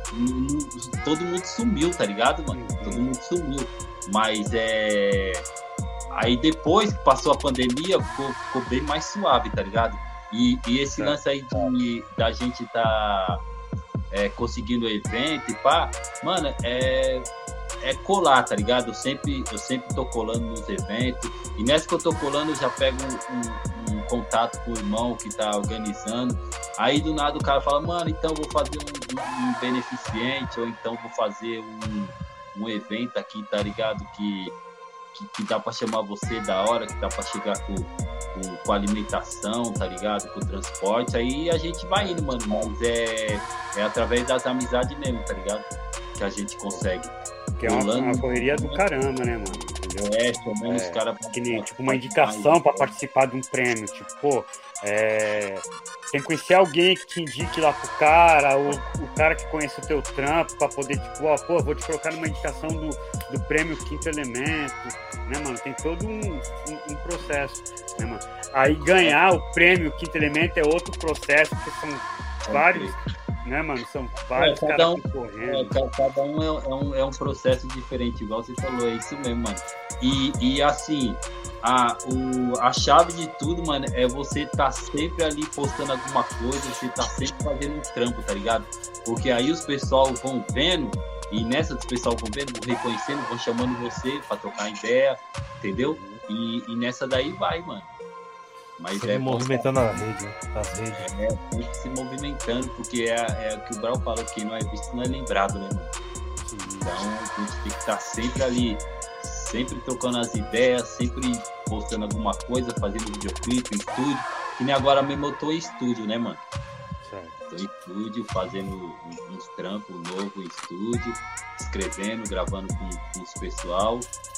todo mundo sumiu, tá ligado, mano? Todo mundo sumiu, mas é... Aí depois que passou a pandemia, ficou, ficou bem mais suave, tá ligado? E, e esse é. lance aí de, da gente tá é, conseguindo evento e pá, mano, é, é colar, tá ligado? Eu sempre, eu sempre tô colando nos eventos. E nessa que eu tô colando, eu já pego um, um, um contato com o irmão que tá organizando. Aí do nada o cara fala, mano, então vou fazer um, um, um beneficente, ou então vou fazer um, um evento aqui, tá ligado? Que... Que, que dá pra chamar você da hora, que dá pra chegar com, com, com a alimentação, tá ligado? Com o transporte, aí a gente vai indo, mano, mas é, é através das amizades mesmo, tá ligado? Que a gente consegue. Que é uma, uma correria do caramba, né, mano? Entendeu? É, chamando os caras pra... Que nem, tipo, uma indicação pra participar de um prêmio, tipo, pô, é... tem que conhecer alguém que te indique lá pro cara, ou o cara que conhece o teu trampo, pra poder, tipo, ó, pô, vou te colocar numa indicação do, do prêmio Quinto Elemento, né, mano? Tem todo um, um, um processo, né, mano? Aí ganhar o prêmio Quinto Elemento é outro processo, porque são é vários, né, mano? São vários é, caras um, concorrendo. É, cada um é, é, um é um processo diferente, igual você falou, é isso mesmo, mano. E, e assim, a, o, a chave de tudo, mano, é você tá sempre ali postando alguma coisa, você tá sempre fazendo um trampo, tá ligado? Porque aí os pessoal vão vendo, e nessa os pessoal vão vendo, vão reconhecendo, vão chamando você pra trocar ideia, entendeu? E, e nessa daí vai, mano. Mas se é movimentando a rede, as redes. É, é, se movimentando, porque é, é o que o Brau falou, que não é visto, não é lembrado, né, mano? Então, a gente tem que estar sempre ali, sempre trocando as ideias, sempre postando alguma coisa, fazendo videoclipe, estúdio. Que nem agora mesmo eu tô em estúdio, né, mano? Certo. Tô em estúdio, fazendo uns trampos novos em estúdio, escrevendo, gravando com, com os pessoal.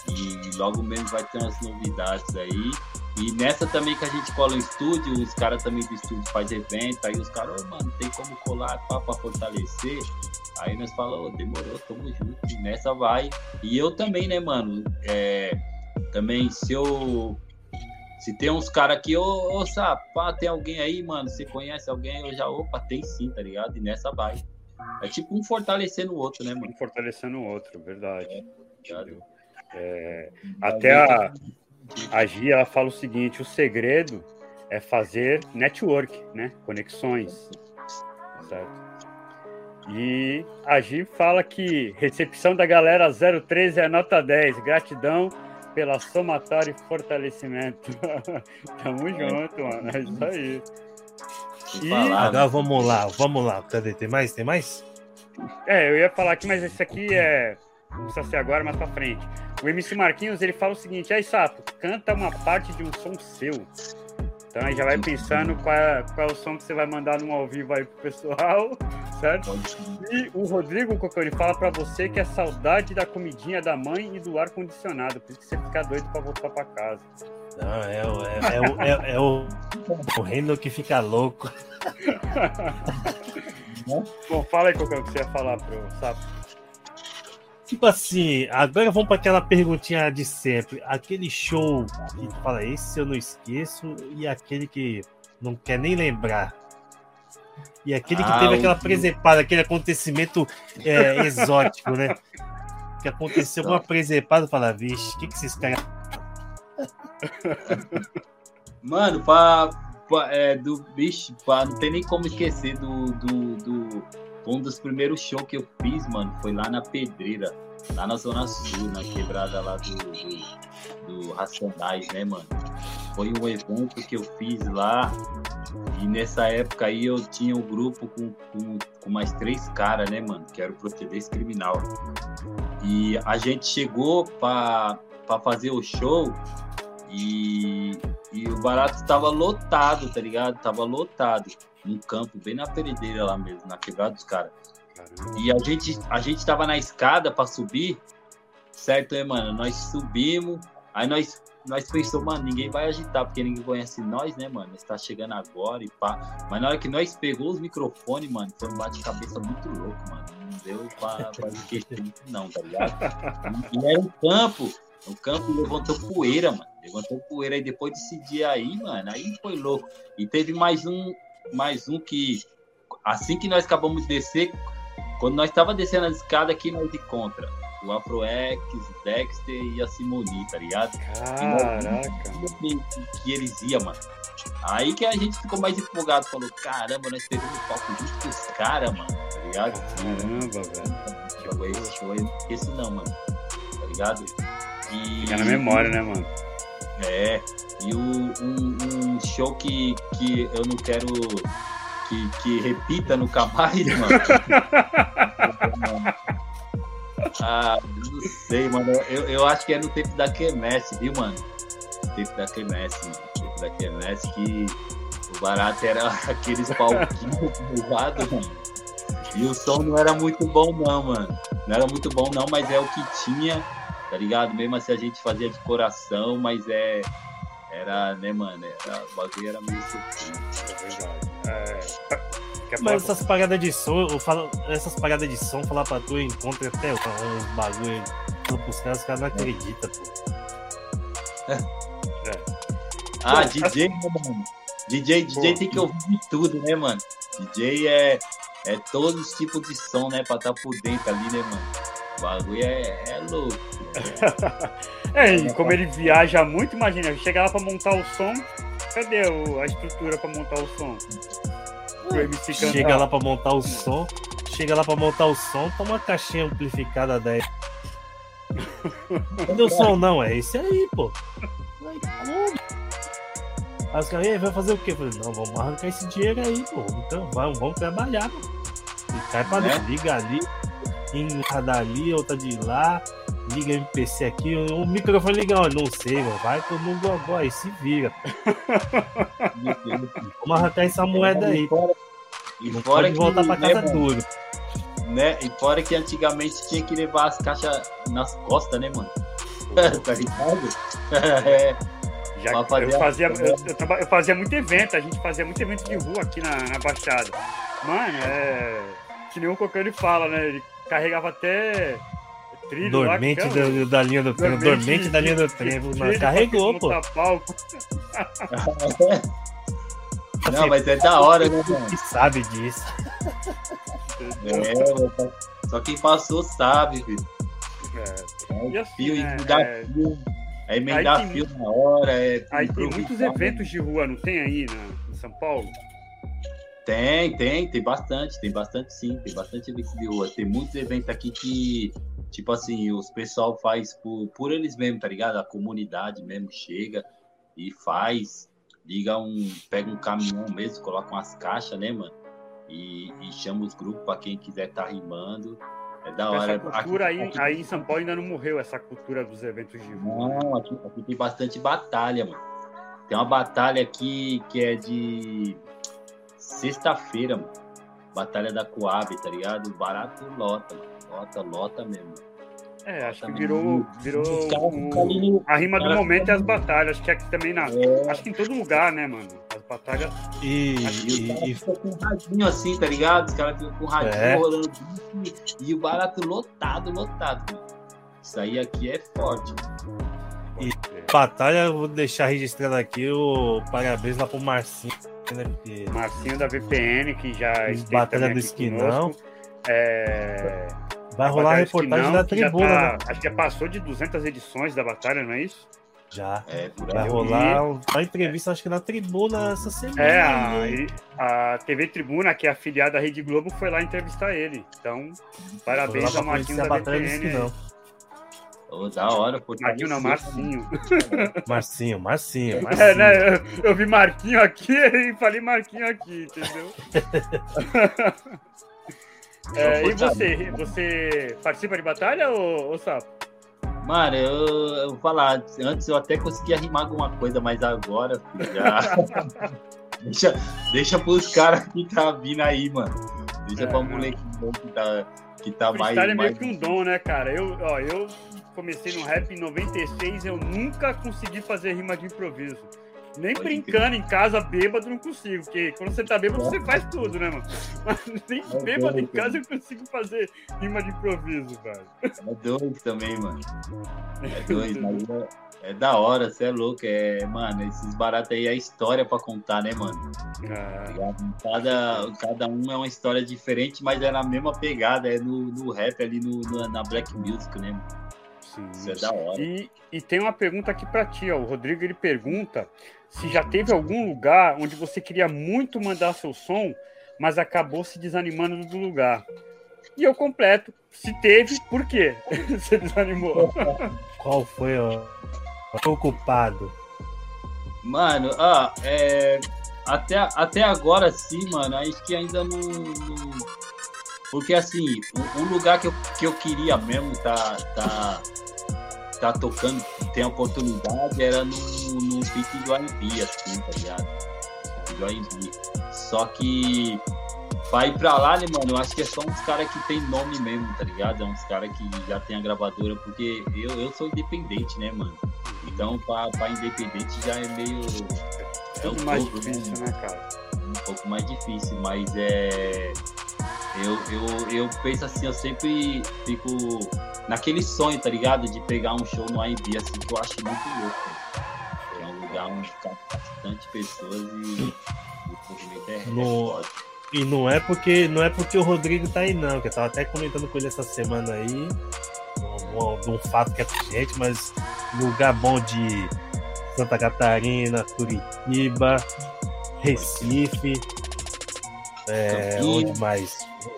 E logo mesmo vai ter umas novidades aí. E nessa também que a gente cola em estúdio, os caras também do estúdio fazem evento, aí os caras, oh, mano, tem como colar pá, pra fortalecer. Aí nós falamos, oh, demorou, tamo junto, e nessa vai. E eu também, né, mano, é, também se eu, se tem uns caras aqui, ô, oh, oh, Sapá, tem alguém aí, mano, você conhece alguém? Eu já, opa, tem sim, tá ligado? E nessa vai. É tipo um fortalecendo o outro, né, mano? Um fortalecendo o outro, verdade. É, é, até a... A Gia, ela fala o seguinte, o segredo é fazer network, né? Conexões, certo? E a Gia fala que recepção da galera zero treze é nota dez, gratidão pela somatória e fortalecimento. Tamo junto, mano, é isso aí. E... Agora vamos lá, vamos lá, cadê? Tem mais? Tem mais? É, eu ia falar aqui, mas esse aqui é... não precisa ser agora, mas pra frente. O M C Marquinhos, ele fala o seguinte, aí, Sapo, canta uma parte de um som seu. Então aí já vai pensando qual é, qual é o som que você vai mandar no ao vivo aí pro pessoal, certo? E o Rodrigo Cocão, ele fala pra você que é saudade da comidinha da mãe e do ar-condicionado, por isso que você fica doido pra voltar pra casa. Não, é, o- é, é, o- é, é o, o reino que fica louco. Bom, fala aí, Cocão, o que você ia falar pro Sapo. Tipo assim, agora vamos para aquela perguntinha de sempre. Aquele show que tu fala, esse eu não esqueço, e aquele que não quer nem lembrar. E aquele que Ah, teve o- aquela presepada, aquele acontecimento é, exótico, né? Que aconteceu uma presepada, fala, vixe, o que, que esses caras. Mano, pra, pra- é, do bicho, pra, não tem nem como esquecer do, do, do- um dos primeiros shows que eu fiz, mano, foi lá na Pedreira, lá na Zona Sul, na quebrada lá do, do, do Racionais, né, mano? Foi um evento que eu fiz lá, e nessa época aí eu tinha um grupo com, com, com mais três caras, né, mano, que era o Procedência Criminal. E a gente chegou pra, pra fazer o show, e, e o barato estava lotado, tá ligado? Tava lotado. Num campo, bem na perideira lá mesmo, na quebrada dos caras. E a gente, a gente tava na escada pra subir, certo, né, mano? Nós subimos, aí nós, nós pensamos, mano, ninguém vai agitar, porque ninguém conhece nós, né, mano? Nós tá chegando agora e pá. Mas na hora que nós pegou os microfones, mano, foi um bate-cabeça muito louco, mano. Não deu pra, pra esquecer muito não, tá ligado? E era um campo, o campo levantou poeira, mano. Levantou poeira, aí depois desse dia aí, mano, aí foi louco. E teve mais um, mais um que, assim que nós acabamos de descer, quando nós tava descendo a escada aqui, nós encontra o Afroex, o Dexter e a Simoni, tá ligado? Caraca. Que, que eles iam, mano. Aí que a gente ficou mais empolgado, falou, caramba, nós pegamos o palco junto com os caras, mano, tá ligado? Caramba, velho. Show esse show, eu não esqueço não, mano, tá ligado? E... Fica na memória, né, mano? É, e o, um, um show que, que eu não quero que, que repita nunca mais, mano. Ah, não sei, mano. Eu, eu acho que é no tempo da Quermesse, viu, mano? No tempo da Quermesse, mano. No tempo da Quermesse que o barato era aqueles palquinhos pesados, mano. E o som não era muito bom, não, mano. Não era muito bom, não, mas é o que tinha. Tá ligado? Mesmo assim a gente fazia de coração, mas é. Era, né, mano? Era, o bagulho era meio sofrido. É verdade. É... Quer falar, Mas essas paradas de som, eu falo, essas paradas de som, falar pra tu, eu encontro até uns bagulho pros caras, os caras não acreditam, pô. Ah, Bom, D J, né, mano? D J, D J Pô. tem que ouvir de tudo, né, mano? D J é, é todos os tipos de som, né? Pra estar por dentro ali, né, mano? O bagulho é, é louco. É, e como ele viaja muito, imagina, chega lá pra montar o som, cadê o- a estrutura pra montar o som? O M C cantar. Chega lá pra montar o som, chega lá pra montar o som, toma uma caixinha amplificada dez. Cadê o som? Não, é esse aí, pô. Vai, como? Aí os caras, "E aí, vai fazer o quê? Eu falei, não, vamos arrancar esse dinheiro aí, pô. Então, vamos, vamos trabalhar, pô. E cai pra dentro, liga ali, liga dali, outra de lá, liga M P C aqui, o microfone liga, ó, não sei, mano, vai todo mundo gogó aí, se vira. Vamos arrancar essa moeda aí, pô. E Não fora pode voltar que, pra né, casa mano, duro. né? E fora que antigamente tinha que levar as caixas nas costas, né, mano? Tá ligado? É, Já, Pra fazer eu, a- fazia, eu, eu traba- eu fazia muito evento, a gente fazia muito evento de rua aqui na, na Baixada. Mano, é. Que nem o Cocão ele fala, né? Ele carregava até trilho lá. Dormente que é, da, da linha do trem, dormente da linha do trem, trilho mas pra carregou, pô. montar palco. não, mas é da hora, né, mano? Que sabe disso. É, mano, só quem passou sabe, filho. É. E assim, Fio, né, emendar é- fio, é emendar Aí tem fio na hora, é Aí tem muitos improvisar, né? eventos de rua, não tem aí na, em São Paulo? Tem, tem, tem bastante, tem bastante sim, tem bastante evento de rua. Tem muitos eventos aqui que, tipo assim, os pessoal faz por, por eles mesmos, tá ligado? A comunidade mesmo chega e faz, liga um, pega um caminhão mesmo, coloca umas caixas, né, mano? E, e chama os grupos pra quem quiser tá rimando. É da hora. Essa cultura Aqui- aí, aqui- aí em São Paulo ainda não morreu, essa cultura dos eventos de rua. Não, aqui, aqui tem bastante batalha, mano. Tem uma batalha aqui que é de sexta-feira, mano. Batalha da Coab, tá ligado? Barato lota, mano. Lota, lota mesmo. É, acho que virou, virou o, a rima do momento é as batalhas. Acho que aqui também na. É. Acho que em todo lugar, né, mano? As batalhas. E, e, e fica com um radinho assim, tá ligado? Os caras ficam com um radinho é. rolando e, e o barato lotado, lotado. Mano. Isso aí aqui é forte. E batalha, vou deixar registrado aqui o parabéns lá pro Marcinho. Né, porque... Marcinho da V P N, que já esteve batalha do Esquinão. É... Vai rolar a reportagem da tribuna. Tá, né? Acho que já passou de duzentas edições da batalha, não é isso? Já. É, vai rolar uma entrevista, acho que na tribuna essa semana. É, a, a T V Tribuna, que é afiliada à Rede Globo, foi lá entrevistar ele. Então, parabéns ao Marquinhos da V P N. Oh, da hora, pô. Marquinho não, Marcinho. Marcinho, Marcinho, Marcinho. É, né? Eu, eu vi Marquinho aqui e falei Marquinho aqui, entendeu? É, e você, você participa de batalha ou, ou Sapo? Mano, eu, eu vou falar, antes eu até conseguia rimar alguma coisa, mas agora já... deixa, deixa pros caras que tá vindo aí, mano. Deixa é, pra moleque que tá, que tá o mais... é meio mais... que um dom, né, cara? Eu, ó, eu comecei no rap em noventa e seis, eu nunca consegui fazer rima de improviso. Nem Pode brincando crer. Em casa, bêbado, não consigo. Porque quando você tá bêbado, você faz tudo, né, mano? Mas nem é bêbado doido, em casa eu consigo fazer rima de improviso, velho. É doido também, mano. É doido, mas é, é da hora, você é louco. É, mano, esses baratos aí é história pra contar, né, mano? Ah. Cada, cada um é uma história diferente, mas é na mesma pegada. É no, no rap ali, no, no, na black music, né, mano? Sim. Isso é da hora. E, e tem uma pergunta aqui pra ti, ó. O Rodrigo, ele pergunta se já teve algum lugar onde você queria muito mandar seu som, mas acabou se desanimando do lugar. E eu completo. Se teve, por quê? Você desanimou. Qual foi o ocupado? Mano, ah, é... até, até agora sim, mano, acho que ainda não... não... Porque assim, um, um lugar que eu, que eu queria mesmo tá, tá, tá tocando, tem oportunidade, era no, no pique do A M B, assim, tá ligado? Do A M B. Só que pra ir pra lá, né, mano, eu acho que é só uns caras que tem nome mesmo, tá ligado? É uns caras que já tem a gravadora, porque eu, eu sou independente, né, mano? Então, pra, pra independente já é meio... É um pouco mais difícil, né, cara? Um pouco mais difícil, mas é... Eu, eu, eu penso assim, eu sempre fico naquele sonho, tá ligado? De pegar um show no A M B, assim, que eu acho muito louco. É um lugar onde fica bastante pessoas e o movimento é, no... é E não é porque não é porque o Rodrigo tá aí, não, que eu tava até comentando com ele essa semana aí, de um, um fato que é com gente, mas lugar bom de Santa Catarina, Curitiba, Recife, é, onde mais?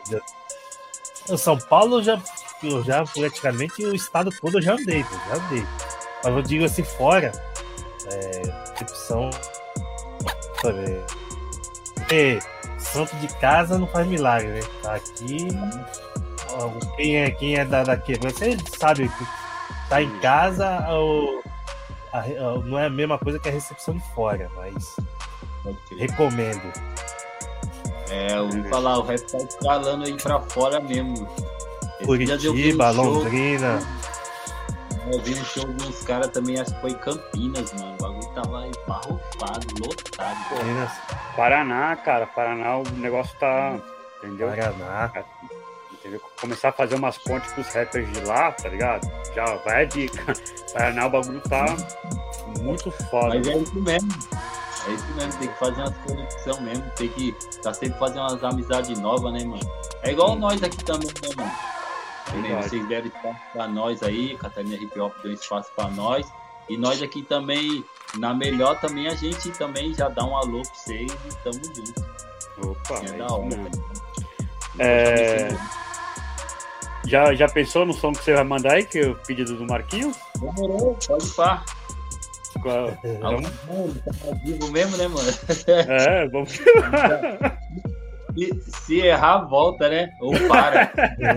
No São Paulo eu já, eu já praticamente o estado todo eu já andei, eu já andei. Mas eu digo assim, fora, é, recepção, é, santo de casa não faz milagre, né? Aqui, quem é, quem é da, da quebrada, você sabe que tá em casa, ou, a, a, não é a mesma coisa que a recepção de fora, mas recomendo. É, eu vou falar, o rap tá escalando aí pra fora mesmo. Curitiba, um Londrina. Eu vi um show de uns caras também, acho que foi em Campinas, mano. O bagulho tava embarrofado, lotado. Campinas. Paraná, cara, Paraná, o negócio tá. Entendeu? Paraná. Entendeu? Começar a fazer umas pontes pros rappers de lá, tá ligado? Já vai a dica. Paraná, o bagulho tá muito foda. Mas é isso mesmo. É isso mesmo, tem que fazer umas conexões mesmo, tem que tá sempre fazendo umas amizades novas, né, mano? É igual Sim. nós aqui também, né, mano? Verdade. Vocês deram espaço pra nós aí, Catarina Hip Hop deu espaço pra nós, e nós aqui também, na melhor também, a gente também já dá um alô pra vocês e tamo junto. Opa, é, é da hora. É... Já, já pensou no som que você vai mandar aí, que é o pedido do Marquinhos? Demorou, pode pá. Qual? Vamos... Tá vivo mesmo, né, mano? É, vamos. Se, se errar, volta, né? Ou para.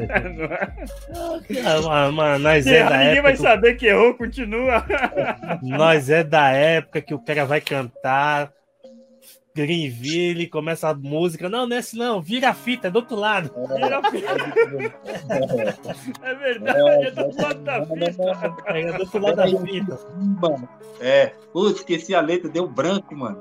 Ah, mano, nós Se é errar, da ninguém época vai que saber que errou, continua. o- nós é da época que o cara vai cantar Greenville, começa a música. Não, não é assim, não. Vira a fita, é do outro lado. Vira a fita. É verdade, é do outro lado da fita. É do outro lado da fita. Mano. É, putz, esqueci a letra, deu branco, mano.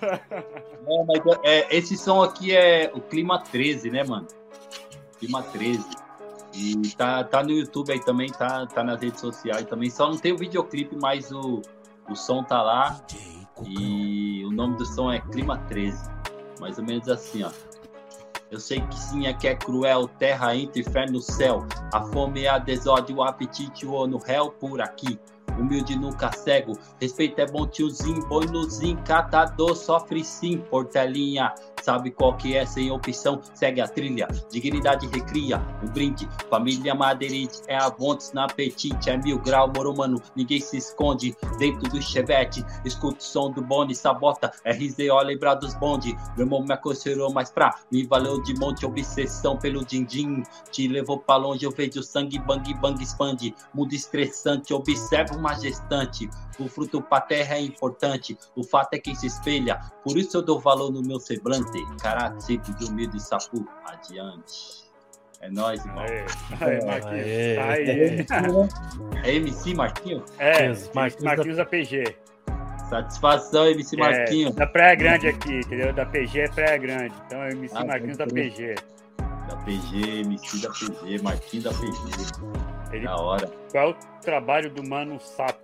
É, mas é, esse som aqui é o Clima treze, né, mano? Clima treze. E tá, tá no YouTube aí também, tá, tá nas redes sociais também. Só não tem o videoclipe, mas o, o som tá lá. E o nome do som é Clima treze. Mais ou menos assim, ó. Eu sei que sim, é que é cruel. Terra entre fé no céu. A fome, a desordem, o apetite, o no réu por aqui. Humilde nunca cego, respeito é bom tiozinho, boinozinho, catador, sofre sim, portelinha, sabe qual que é, sem opção, segue a trilha, dignidade recria, um brinde, família madeirite, é avontes no apetite, é mil grau, moro mano, ninguém se esconde, dentro do chevette, escuta o som do bonde, sabota, R Z O, lembrar dos bonde, meu irmão me aconselhou mais pra, me valeu de monte, obsessão pelo din-din, te levou pra longe, eu vejo sangue, bang, bang, expande, mundo estressante, observa uma gestante, o fruto pra terra é importante, o fato é quem se espelha, por isso eu dou valor no meu semblante, caráter sempre de humilde sapu, adiante. É nóis, irmão. Aê, aê, Marquinhos. Aê. Aê. É M C Marquinhos? É, Marquinhos Marquinhos da P G. Satisfação, M C Marquinhos. É, da Praia Grande aqui, entendeu? Da P G é Praia Grande. Então é M C Ah, Marquinhos da P G. Da P G, M C da P G, Marquinhos da P G. Ele, Da hora. qual é o trabalho do Mano Sapo?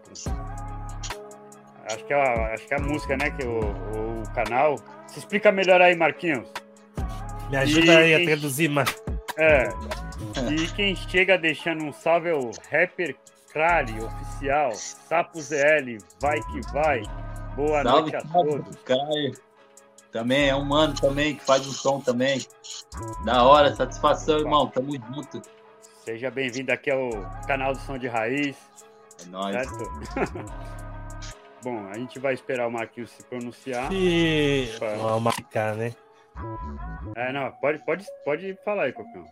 Acho que é a, acho que é a música, né? Que o, o canal. Se explica melhor aí, Marquinhos. Me ajuda E- aí a e- traduzir mais. É. E quem chega deixando um salve é o rapper Crale, oficial. Sapo Z L, vai que vai. Boa Salve, noite a salve, todos. Caio. Também é um mano também que faz um som também. Da hora, satisfação, irmão. Tamo junto. Seja bem-vindo aqui ao canal do Som de Raiz. É nóis. Certo? Bom, a gente vai esperar o Marquinhos se pronunciar. E. Vai. Vamos marcar, né? É, não, pode, pode, pode falar aí, Cocão.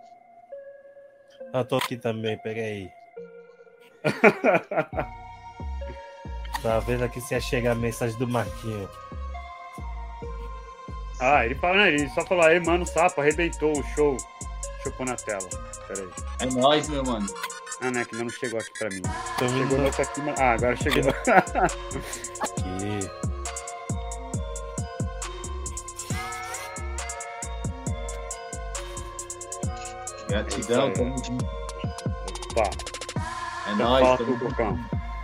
Eu tô aqui também, pega aí. Tá vendo aqui se ia chegar a mensagem do Marquinhos. Ah, ele fala, né? Ele só falou, aí, mano, Sapo, arrebentou o show. Deixa eu pôr na tela. Pera aí. É nóis, meu mano. Ah, não, é que ainda não chegou aqui pra mim. Tô Chegou vendo outro aqui, mas... Ah, agora chegou. aqui. Gratidão, É isso aí. tamo junto. Opa, É então nóis, fala tamo tu, junto. Cocão.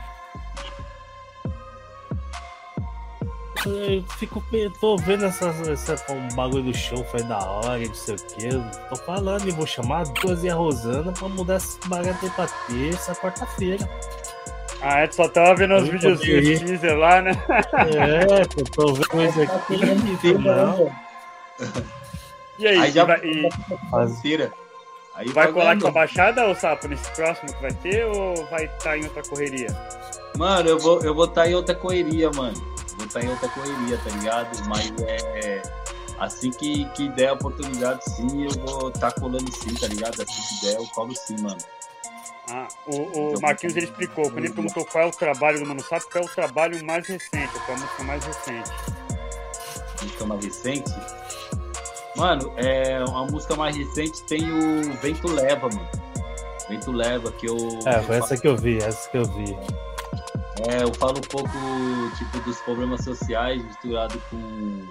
Eu fico, eu tô vendo essa, essa um bagulho do show, foi da hora, não sei o que. Eu tô falando e vou chamar a Duas e a Rosana pra mudar esse barato aí pra terça, quarta-feira. Ah, é, tu só tava vendo os Eu videozinhos também. teaser lá, né? É, pô, tô vendo isso aqui. Não, E aí, Aí já vai, e faz- Tira. Aí vai colar vendo. com a Baixada ou Sapo nesse próximo que vai ter ou vai estar em outra correria? Mano, eu vou eu vou estar em outra correria, mano. Vou estar em outra correria, tá ligado? Mas é assim que, que der a oportunidade, sim, eu vou estar colando sim, tá ligado? Assim que der, eu colo sim, mano. Ah, o, o Marquinhos ele explicou, quando ele perguntou qual é o trabalho do Mano Sapo, qual é o trabalho mais recente, qual é a música mais recente. Música mais recente. Mano, é uma música mais recente tem o Vento Leva, mano. Vento Leva, que eu. É, foi essa que eu vi, essa que eu vi. É, eu falo um pouco, tipo, dos problemas sociais misturado com.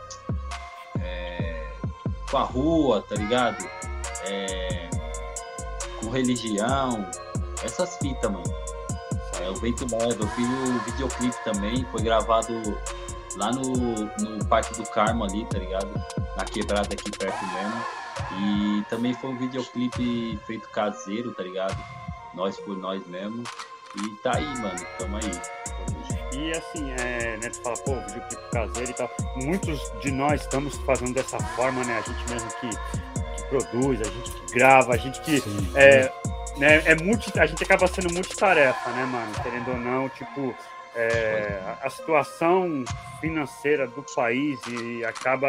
É, com a rua, tá ligado? É, com religião. Essas fitas, mano. É, o Vento Leva. Eu fiz o videoclipe também, foi gravado lá no, no Parque do Carmo ali, tá ligado? Na quebrada aqui perto mesmo. E também foi um videoclipe feito caseiro, tá ligado? Nós por nós mesmo. E tá aí, mano. Tamo aí. E assim, é, né, tu fala, pô, videoclipe caseiro e tal. Muitos de nós estamos fazendo dessa forma, né? A gente mesmo que, que produz, a gente que grava, a gente que. Sim. É, né, é multi, a gente acaba sendo multitarefa, né, mano? Querendo ou não, tipo, é, a, a situação financeira do país e acaba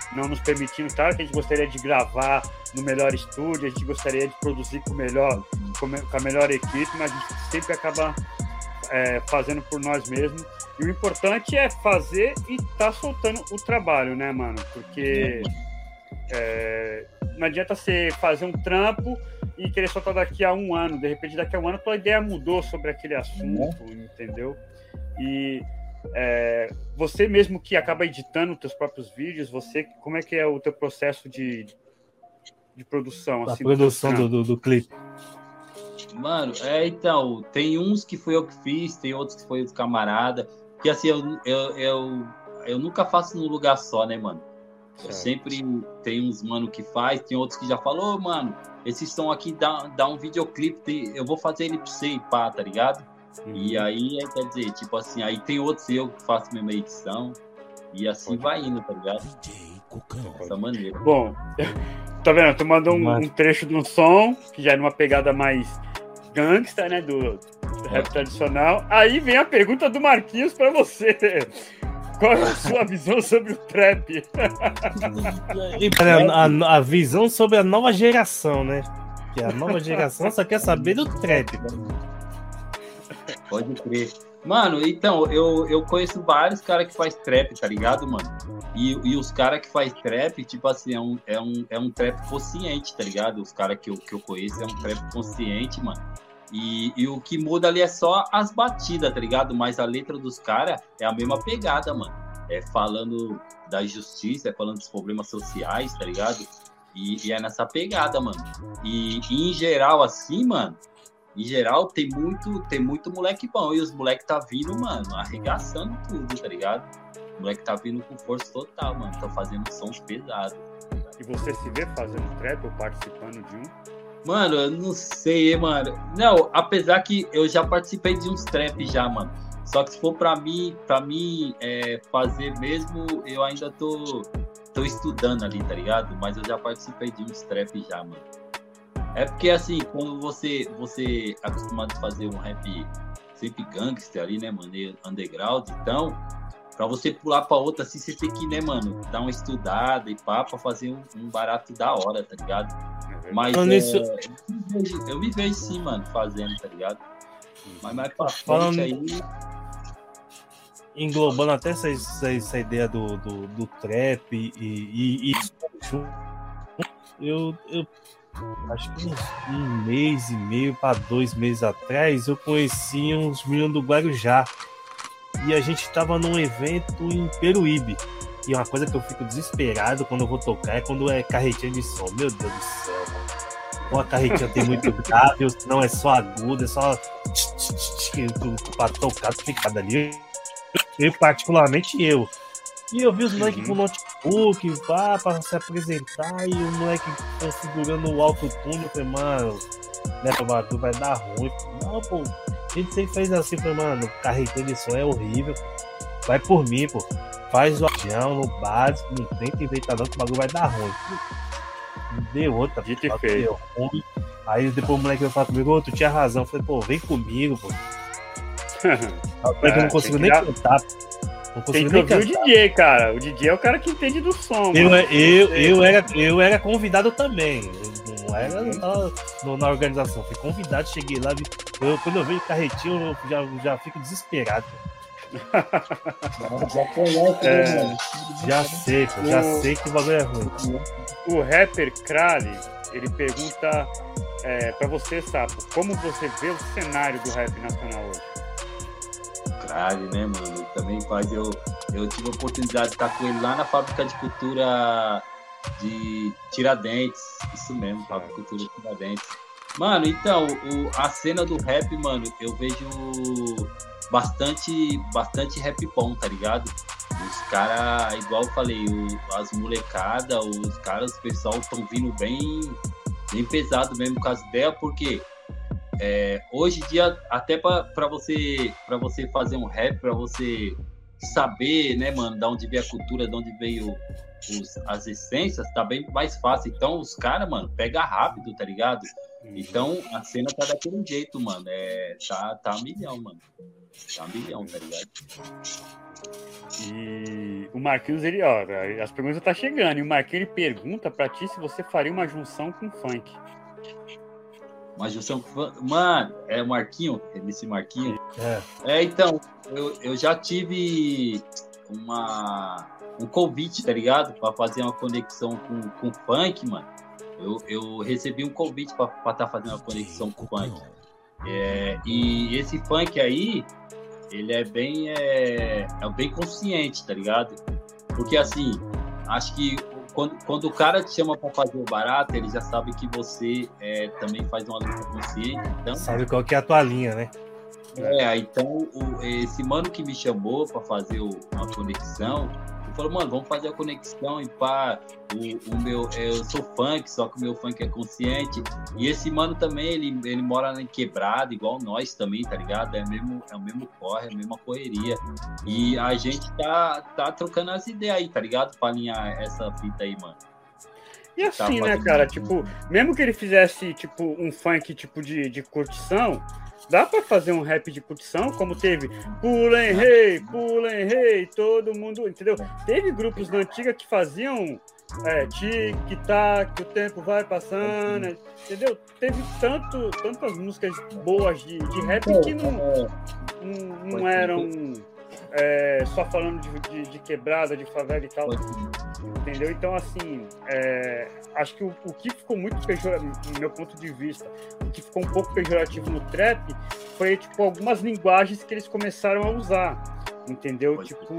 não nos permitindo. Claro que a gente gostaria de gravar no melhor estúdio, a gente gostaria de produzir com, melhor, com a melhor equipe, mas a gente sempre acaba é, fazendo por nós mesmos. E o importante é fazer e tá soltando o trabalho, né, mano? Porque é, não adianta você fazer um trampo e querer soltar daqui a um ano. De repente, daqui a um ano, tua ideia mudou sobre aquele assunto, entendeu? E é, você mesmo que acaba editando os teus próprios vídeos, você, como é que é o teu processo de, de produção? A assim, produção do, do, do clipe. Mano, é, então, tem uns que fui eu que fiz, tem outros que foi os camarada, que assim, eu, eu, eu, eu nunca faço num lugar só, né, mano? Eu sempre tem uns mano que faz, tem outros que já falou, oh, mano, esse som aqui dá, dá um videoclipe, eu vou fazer ele pra você e pá, tá ligado? Uhum. E aí, quer dizer, tipo assim, aí tem outros eu que faço mesmo a edição, e assim vai indo, tá ligado? Dessa maneira. Bom, tá vendo? Tu mandou um, um trecho de um som, que já é numa pegada mais gangsta, né, do, do rap tradicional. Aí vem a pergunta do Marquinhos pra você. Qual é a sua visão sobre o trap? a, a, a visão sobre a nova geração, né? Que a nova geração só quer saber do trap. Pode crer. Mano, então, eu, eu conheço vários caras que faz trap, tá ligado, mano? E, e os caras que faz trap, tipo assim, é um, é um, é um trap consciente, tá ligado? Os caras que eu, que eu conheço é um trap consciente, mano. E, e o que muda ali é só as batidas, tá ligado? Mas a letra dos caras é a mesma pegada, mano. É falando da injustiça, é falando dos problemas sociais, tá ligado? E, e é nessa pegada, mano. E, e em geral, assim, mano, em geral tem muito, tem muito moleque bom. E os moleque tá vindo, mano, arregaçando tudo, tá ligado? O moleque tá vindo com força total, mano. Tá fazendo sons pesados. E você se vê fazendo trap ou participando de um? Mano, eu não sei, mano. Não, apesar que eu já participei de uns trap já, mano. Só que se for pra mim, pra mim é, fazer mesmo, eu ainda tô, tô estudando ali, tá ligado? Mas eu já participei de uns trap já, mano. É porque, assim, quando você, você é acostumado a fazer um rap sempre gangster ali, né, mano? Underground, então, pra você pular pra outra, assim, você tem que, né, mano, dar uma estudada e pá, pra fazer um, um barato da hora, tá ligado? Mas é, nisso... eu, me vejo, eu me vejo sim, mano, fazendo, tá ligado? Mas mais pra frente Falando... aí... Englobando até essa, essa, essa ideia do, do, do trap e, e, e eu, eu acho que um mês e meio para dois meses atrás eu conheci uns meninos do Guarujá e a gente tava num evento em Peruíbe. E uma coisa que eu fico desesperado quando eu vou tocar é quando é carretinha de som. Meu Deus do céu, mano. Ou a carretinha tem muito grave, ou não é só agudo, é só pra tocar, ficar dali. Eu, particularmente eu. E eu vi os moleques com notebook, pá, pra se apresentar, e o moleque configurando o autotune. Eu falei, mano, né, o bagulho vai dar ruim. Não, pô, a gente sempre fez assim, falei, mano, carretinha de som é horrível. Vai por mim, pô. Faz o avião no básico, não tenta inventar não, que o bagulho vai dar ruim. Deu outra, dito e feio. Aí depois o moleque vai falar comigo, ô, tu tinha razão. Eu falei, pô, vem comigo, pô. Eu é, não consigo nem dar... cantar. Não consigo tem que nem ouvir cantar. O D J, cara. O D J é o cara que entende do som. Eu, mano. eu, eu, era, eu era convidado também. Eu não era uhum. na organização. Fui convidado, cheguei lá. Eu, quando eu vejo carretinho, eu já, já fico desesperado. já conhece, é, né, já sei, pô, já o, sei que o bagulho é ruim. O rapper Krali, ele pergunta é, pra você, Sapo, como você vê o cenário do rap nacional hoje? Krali, né, mano? Também faz. Eu, eu tive a oportunidade de estar com ele lá na Fábrica de Cultura de Tiradentes. Isso mesmo, Fábrica de Cultura de Tiradentes. Mano, então, o, a cena do rap, mano, eu vejo bastante, bastante rap bom, tá ligado? Os caras, igual eu falei, o, as molecadas, os caras, o pessoal estão vindo bem, bem pesado mesmo com as ideias, porque é, hoje em dia, até para você, pra você fazer um rap, para você saber, né, mano, de onde veio a cultura, de onde veio os, as essências, tá bem mais fácil. Então, os caras, mano, pega rápido, tá ligado? Então, a cena tá daquele jeito, mano. É, tá, tá a milhão, mano. Tá milhão, tá ligado? E o Marquinhos, ele, ó, as perguntas tá chegando. E o Marquinhos, ele pergunta pra ti se você faria uma junção com funk. Uma junção com funk? Mano, é o Marquinho? Esse Marquinho? É. É, então, eu, eu já tive uma, um convite, tá ligado? Pra fazer uma conexão com, com funk, mano. Eu, eu recebi um convite pra estar tá fazendo uma conexão com funk. É, e esse funk aí, ele é bem, é, é bem consciente, tá ligado? Porque assim, acho que quando, quando o cara te chama pra fazer o barato, ele já sabe que você é, também faz uma luta consciente. Então, sabe qual que é a tua linha, né? É, então o, esse mano que me chamou pra fazer o, uma conexão, ele falou, mano, vamos fazer a conexão e pá, o, o meu, eu sou funk, só que o meu funk é consciente. E esse mano também, ele, ele mora em Quebrada, igual nós também, tá ligado? É, mesmo, é o mesmo corre, é a mesma correria. E a gente tá, tá trocando as ideias aí, tá ligado? Pra alinhar essa fita aí, mano. E assim, tá, né, cara, tipo, mesmo que ele fizesse, tipo, um funk, tipo, de, de curtição, dá pra fazer um rap de curtição, como teve Pulem Rei, Pulem Rei, todo mundo, entendeu? Teve grupos na antiga que faziam é, tic-tac, o tempo vai passando, entendeu? Teve tanto, tantas músicas boas de, de rap que não, não, não eram é, só falando de, de, de quebrada, de favela e tal. Entendeu? Então, assim, é, acho que o, o que ficou muito pejorativo, no meu ponto de vista, o que ficou um pouco pejorativo no trap foi, tipo, algumas linguagens que eles começaram a usar, entendeu? Pode tipo,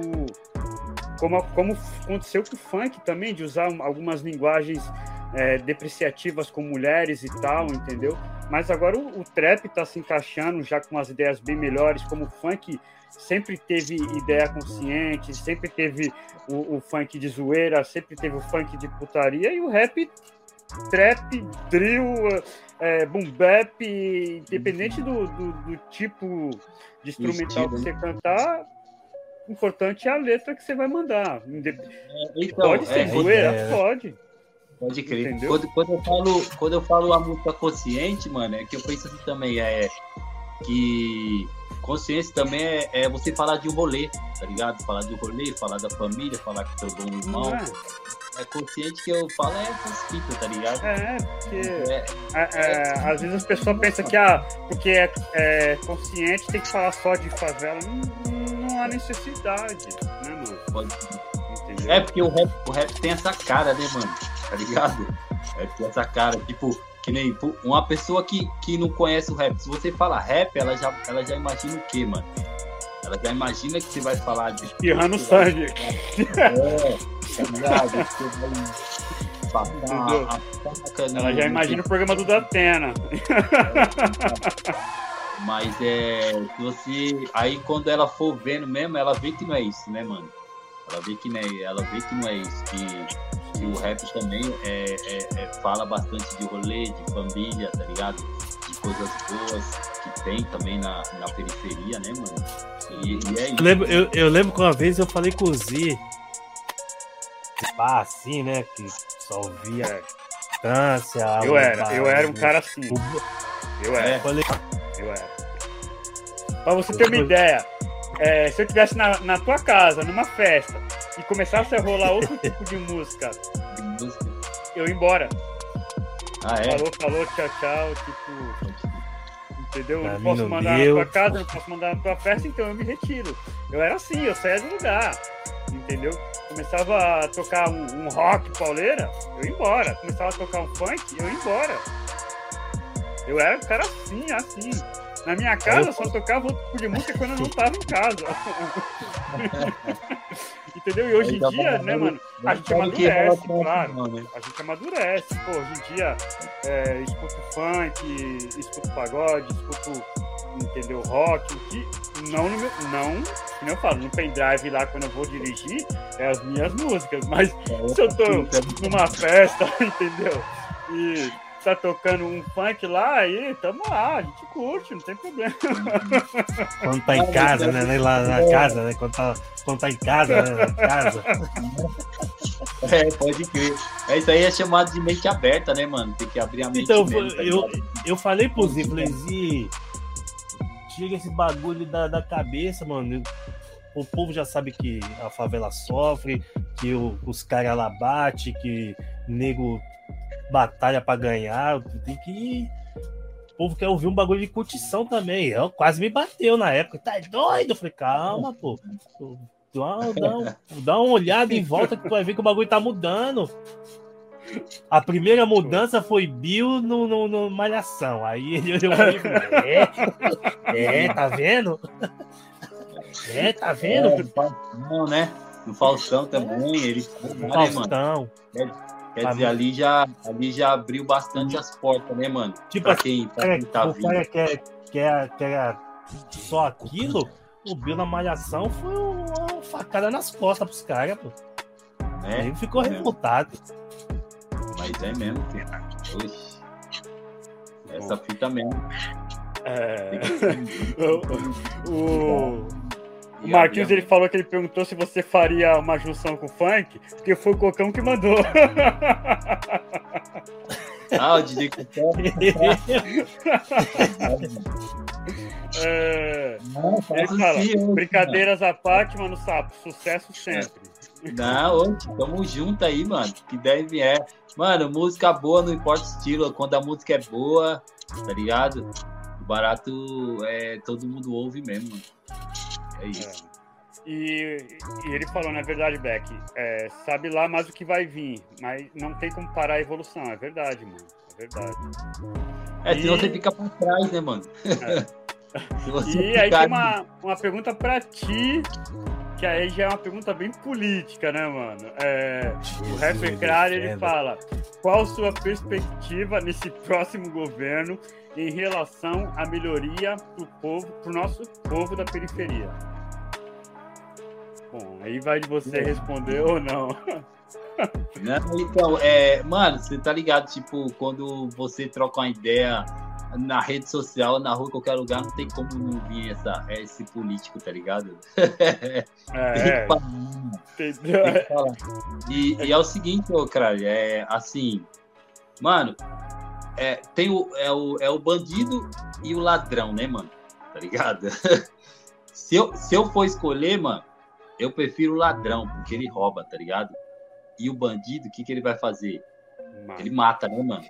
como, como aconteceu com o funk também, de usar algumas linguagens é, depreciativas com mulheres e tal, entendeu? Mas agora o, o trap tá se encaixando já com umas ideias bem melhores, como o funk sempre teve ideia consciente, sempre teve o, o funk de zoeira, sempre teve o funk de putaria, e o rap, trap, drill, é, boom bap, independente do, do, do tipo de instrumental que você cantar, o importante é a letra que você vai mandar. Então, pode ser é, zoeira? é, pode. Pode crer. Quando, quando, eu falo, quando eu falo a música consciente, mano, é que eu penso assim também, é que consciência também é, é você falar de um rolê, tá ligado? Falar de um rolê, falar da família, falar que teu bom irmão. É. é consciente que eu falo é essas fitas, tá ligado? É, porque é, é, é, às vezes as pessoas pensam que ah, porque é, é consciente tem que falar só de favela. Não, não há necessidade, né, mano? Pode. Entendeu? É porque o rap, o rap tem essa cara, né, mano? Tá ligado? É, tem essa cara, tipo, que nem uma pessoa que, que não conhece o rap. Se você fala rap, ela já, ela já imagina o quê, mano? Ela já imagina que você vai falar de... Espirrando sangue. É, tá ligado? Você vai passar a faca... Ela já imagina o programa do Datena. É, mas é... Se você... Aí quando ela for vendo mesmo, ela vê que não é isso, né, mano? Ela vê que não é, ela vê que não é isso, que, que o rap também é, é, é, fala bastante de rolê, de família, tá ligado? De coisas boas que tem também na, na periferia, né, mano? E, e é isso. Eu lembro, eu, eu lembro que uma vez eu falei com o Zi, pá, assim, né, que só ouvia câncer. Eu era, eu era um cara assim. Eu era, eu falei... eu era. Pra você ter uma ideia, É, se eu estivesse na, na tua casa, numa festa, e começasse a rolar outro tipo de música, eu ia embora. Ah, é? Falou, falou, tchau, tchau, tipo... Entendeu? Não posso mandar meu. na tua casa, não posso mandar na tua festa, então eu me retiro. Eu era assim, eu saía do lugar, entendeu? Começava a tocar um, um rock pauleira, eu ia embora. Começava a tocar um funk, eu ia embora. Eu era um cara assim, assim. Na minha casa, eu só tocava outro tipo de música quando eu não tava em casa. Entendeu? E hoje em dia, né, mano, a gente amadurece, claro. A gente amadurece. Pô, hoje em dia, é, escuto funk, escuto pagode, escuto, entendeu, rock, que não, no meu, não, como eu falo, no pendrive lá, quando eu vou dirigir, é as minhas músicas. Mas se eu tô numa festa, entendeu? E... tá tocando um funk lá, aí tamo lá, a gente curte, não tem problema. Quando tá em casa, né? Lá na casa, né? Quando tá, quando tá em casa, né? Na casa. É, pode crer. É, isso aí é chamado de mente aberta, né, mano? Tem que abrir a mente. Então, mesmo, tá eu, eu falei pro Zi, falei, Zi, tira esse bagulho da, da cabeça, mano. O povo já sabe que a favela sofre, que o, os caras lá batem, que nego batalha pra ganhar. Tem que... O povo quer ouvir um bagulho de curtição também. Eu, quase me bateu na época. Tá doido? Eu falei, calma, pô. Dá, dá, dá uma olhada em volta que tu vai ver que o bagulho tá mudando. A primeira mudança foi Bill no, no, no Malhação. Aí ele olhou pra mim e falou, é, é, tá vendo? É, tá vendo? É, no Faustão, né? No Faustão também, ele no Faustão. Quer, quer dizer, ali já, ali já abriu bastante as portas, né, mano? Tipo, pra quem, pra quem tá o vindo. cara quer, quer, quer só aquilo, o Bill na Malhação foi uma facada nas costas pros caras, pô. É, ele ficou é revoltado. Mas é mesmo, filho. Oxi. Essa fita mesmo. É... o, o, o Marquinhos, ele falou que ele perguntou se você faria uma junção com o funk, porque foi o Cocão que mandou. Ah, o D J Cocão. É... Não, ele fala, assim, brincadeiras à parte, mano, sapo, sucesso sempre. Não, hoje, tamo junto aí, mano. Que deve é. Mano, música boa, não importa o estilo. Quando a música é boa, tá ligado? O barato é todo mundo ouve mesmo, mano. É isso. É. E, e ele falou, na verdade, Beck, é, sabe lá mais o que vai vir, mas não tem como parar a evolução. É verdade, mano. É verdade. É, e... senão você fica pra trás, né, mano? É. E aí tem uma, uma pergunta pra ti, que aí já é uma pergunta bem política, né, mano? É, o rapper Crowd, ele fala, qual sua perspectiva nesse próximo governo em relação à melhoria pro povo, pro nosso povo da periferia? Bom, aí vai de você responder ou não. Não, então, é, mano, você tá ligado, tipo, quando você troca uma ideia na rede social, na rua, qualquer lugar, não tem como não vir essa, esse político, tá ligado? É, é. Tem que falar. E, e é o seguinte, ô, cara, é assim, mano, é, tem o, é, o, é o bandido e o ladrão, né, mano? Tá ligado? Se eu, se eu for escolher, mano, eu prefiro o ladrão, porque ele rouba, tá ligado? E o bandido, o que, que ele vai fazer? Mata. Ele mata, né, mano?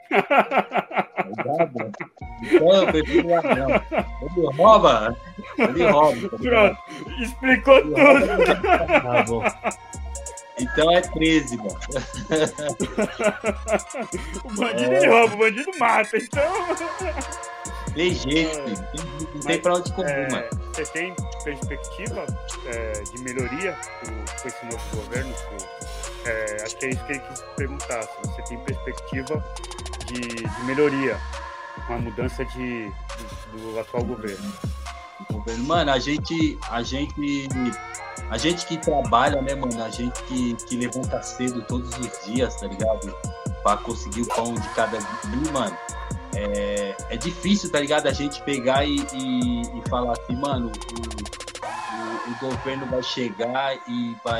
Então eu prefiro o ladrão. Ele rouba, ele rouba. Tá Pronto, explicou ele tudo. Tá bom. Então é treze, mano. O bandido é... ele rouba, o bandido mata, então... Tem jeito, é... não tem Mas, pra onde correr, é... mano. Você tem perspectiva é, de melhoria com esse novo governo? Com, é, acho que é isso que ele quis perguntar, se você tem perspectiva de, de melhoria com a mudança de, do, do atual governo. Mano, a gente, a gente, a gente que trabalha, né, mano, a gente que, que levanta cedo todos os dias, tá ligado? Pra conseguir o pão de cada dia, mano. É, é difícil, tá ligado? A gente pegar e, e, e falar assim, mano, o, o, o governo vai chegar e vai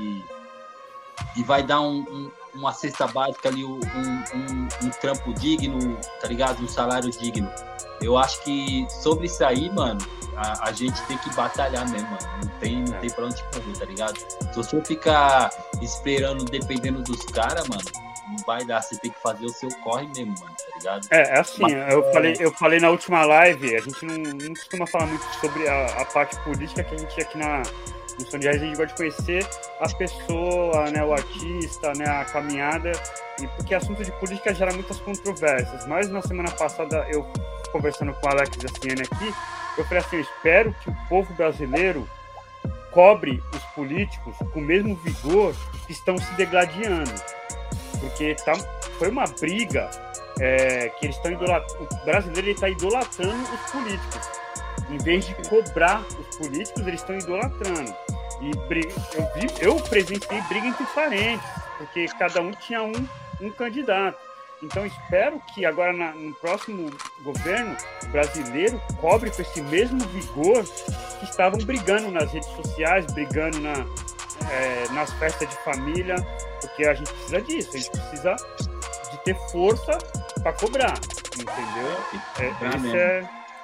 e vai dar um, um, uma cesta básica ali, um, um, um trampo digno, tá ligado? Um salário digno. Eu acho que sobre isso aí, mano, a, a gente tem que batalhar mesmo, mano. Não tem, não tem pra onde correr, tá ligado? Se você ficar esperando, dependendo dos caras, mano, não vai dar, você tem que fazer o seu corre mesmo, mano, tá ligado? É, é assim, Mas, eu, é... Falei, eu falei na última live, a gente não, não costuma falar muito sobre a, a parte política, que a gente aqui na, no Som de Raiz, a gente gosta de conhecer a pessoa, né, o artista, né, a caminhada, e porque assunto de política gera muitas controvérsias, mas na semana passada, eu conversando com o Alex da C N aqui, eu falei assim, eu espero que o povo brasileiro cobre os políticos com o mesmo vigor que estão se degladiando. Porque tá, foi uma briga é, que eles estão idolatrando. O brasileiro está idolatrando os políticos. Em vez de cobrar os políticos, eles estão idolatrando. E briga, eu, vi, eu presenciei briga entre parentes, porque cada um tinha um, um candidato. Então espero que agora na, no próximo governo o brasileiro cobre com esse mesmo vigor que estavam brigando nas redes sociais, brigando na, é, nas festas de família. Porque a gente precisa disso, a gente precisa de ter força para cobrar, entendeu? É, esse é,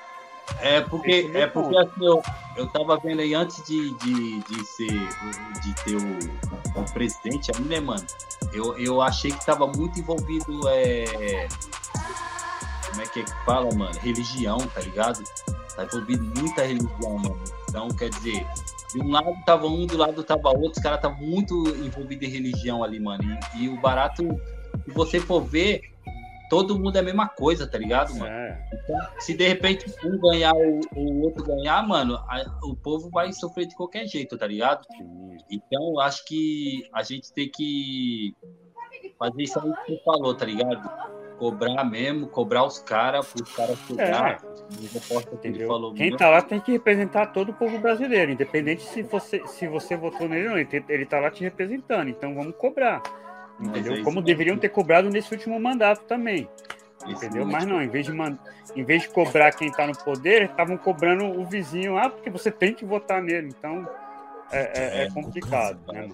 É porque, é porque assim, eu, eu tava vendo aí antes de, de, de ser, de ter o, o presidente aí, né, mano? Eu, eu achei que tava muito envolvido, é... como é que é que fala, mano? Religião, tá ligado? Tá envolvido muita religião, mano. Então, quer dizer, de um lado tava um, do lado tava outro, os caras estavam muito envolvidos em religião ali, mano. E, e o barato, se você for ver, todo mundo é a mesma coisa, tá ligado, mano? É. Então, se de repente um ganhar ou o outro ganhar, mano, a, o povo vai sofrer de qualquer jeito, tá ligado? Sim. Então, eu acho que a gente tem que fazer isso aí que você falou, tá ligado? Cobrar mesmo, cobrar os caras, os caras cobrar. É. Que ele falou, quem tá lá tem que representar todo o povo brasileiro, independente se você, se você votou nele ou não, ele, ele tá lá te representando, então vamos cobrar. Entendeu? É como deveriam ter cobrado nesse último mandato também. Entendeu? Mas não, em vez de, man... em vez de cobrar quem está no poder, estavam cobrando o vizinho, ah, porque você tem que votar nele. Então é, é, é complicado, né?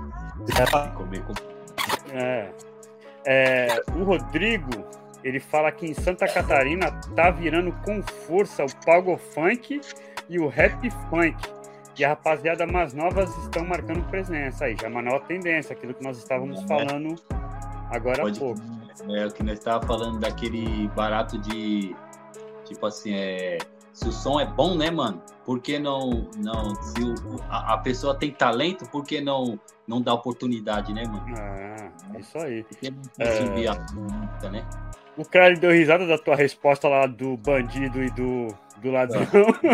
É. É, o Rodrigo, ele fala que em Santa Catarina tá virando com força o Pago Funk e o Rap Funk. E a rapaziada mais novas estão marcando presença aí, já é uma nova tendência, aquilo que nós estávamos é. falando agora Pode, há pouco. É o que nós estávamos falando daquele barato de, tipo assim, é, se o som é bom, né, mano? Por que não, não se o, a, a pessoa tem talento, por que não, não dá oportunidade, né, mano? Ah, isso aí. Por que não é... a música, né? O cara deu risada da tua resposta lá do bandido e do, do ladrão.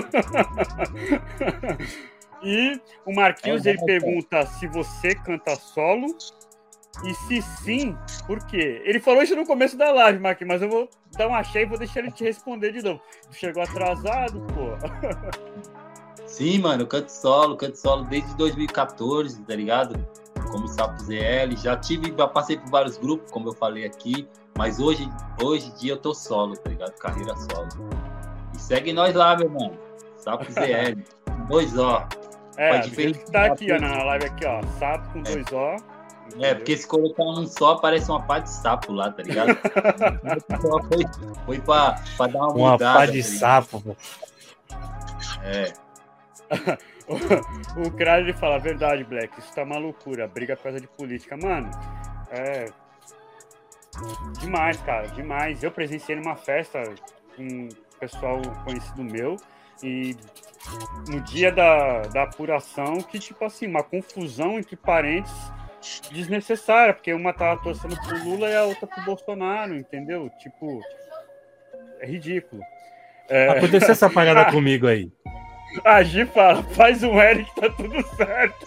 E o Marquinhos, é, ele pergunta se você canta solo e se sim, por quê? Ele falou isso no começo da live, Marquinhos, mas eu vou dar um achei e vou deixar ele te responder de novo. Chegou atrasado, pô. Sim, mano, eu canto solo, canto solo desde dois mil e quatorze, tá ligado? Como Sapo Z L, já tive, já passei por vários grupos, como eu falei aqui, mas hoje, hoje em dia eu tô solo, tá ligado? Carreira solo. E segue nós lá, meu mano. Sapo Z L, dois ó. É, do jeito que tá aqui, ó, na live aqui, ó, sapo com dois ó. É, porque se colocar um só, parece uma pá de sapo lá, tá ligado? foi, foi pra, pra dar uma, uma mudada. Uma pá de tá sapo, pô. É. o, o cara, ele fala, verdade, Black, isso tá uma loucura, briga por causa de política. Mano, é... demais, cara, demais. Eu presenciei numa festa com um pessoal conhecido meu, e no dia da, da apuração, que tipo assim, uma confusão entre parentes desnecessária, porque uma tava torcendo pro Lula e a outra pro Bolsonaro, entendeu? Tipo, é ridículo. É... Aconteceu essa parada comigo aí. A Gi fala, faz um Eric, tá tudo certo.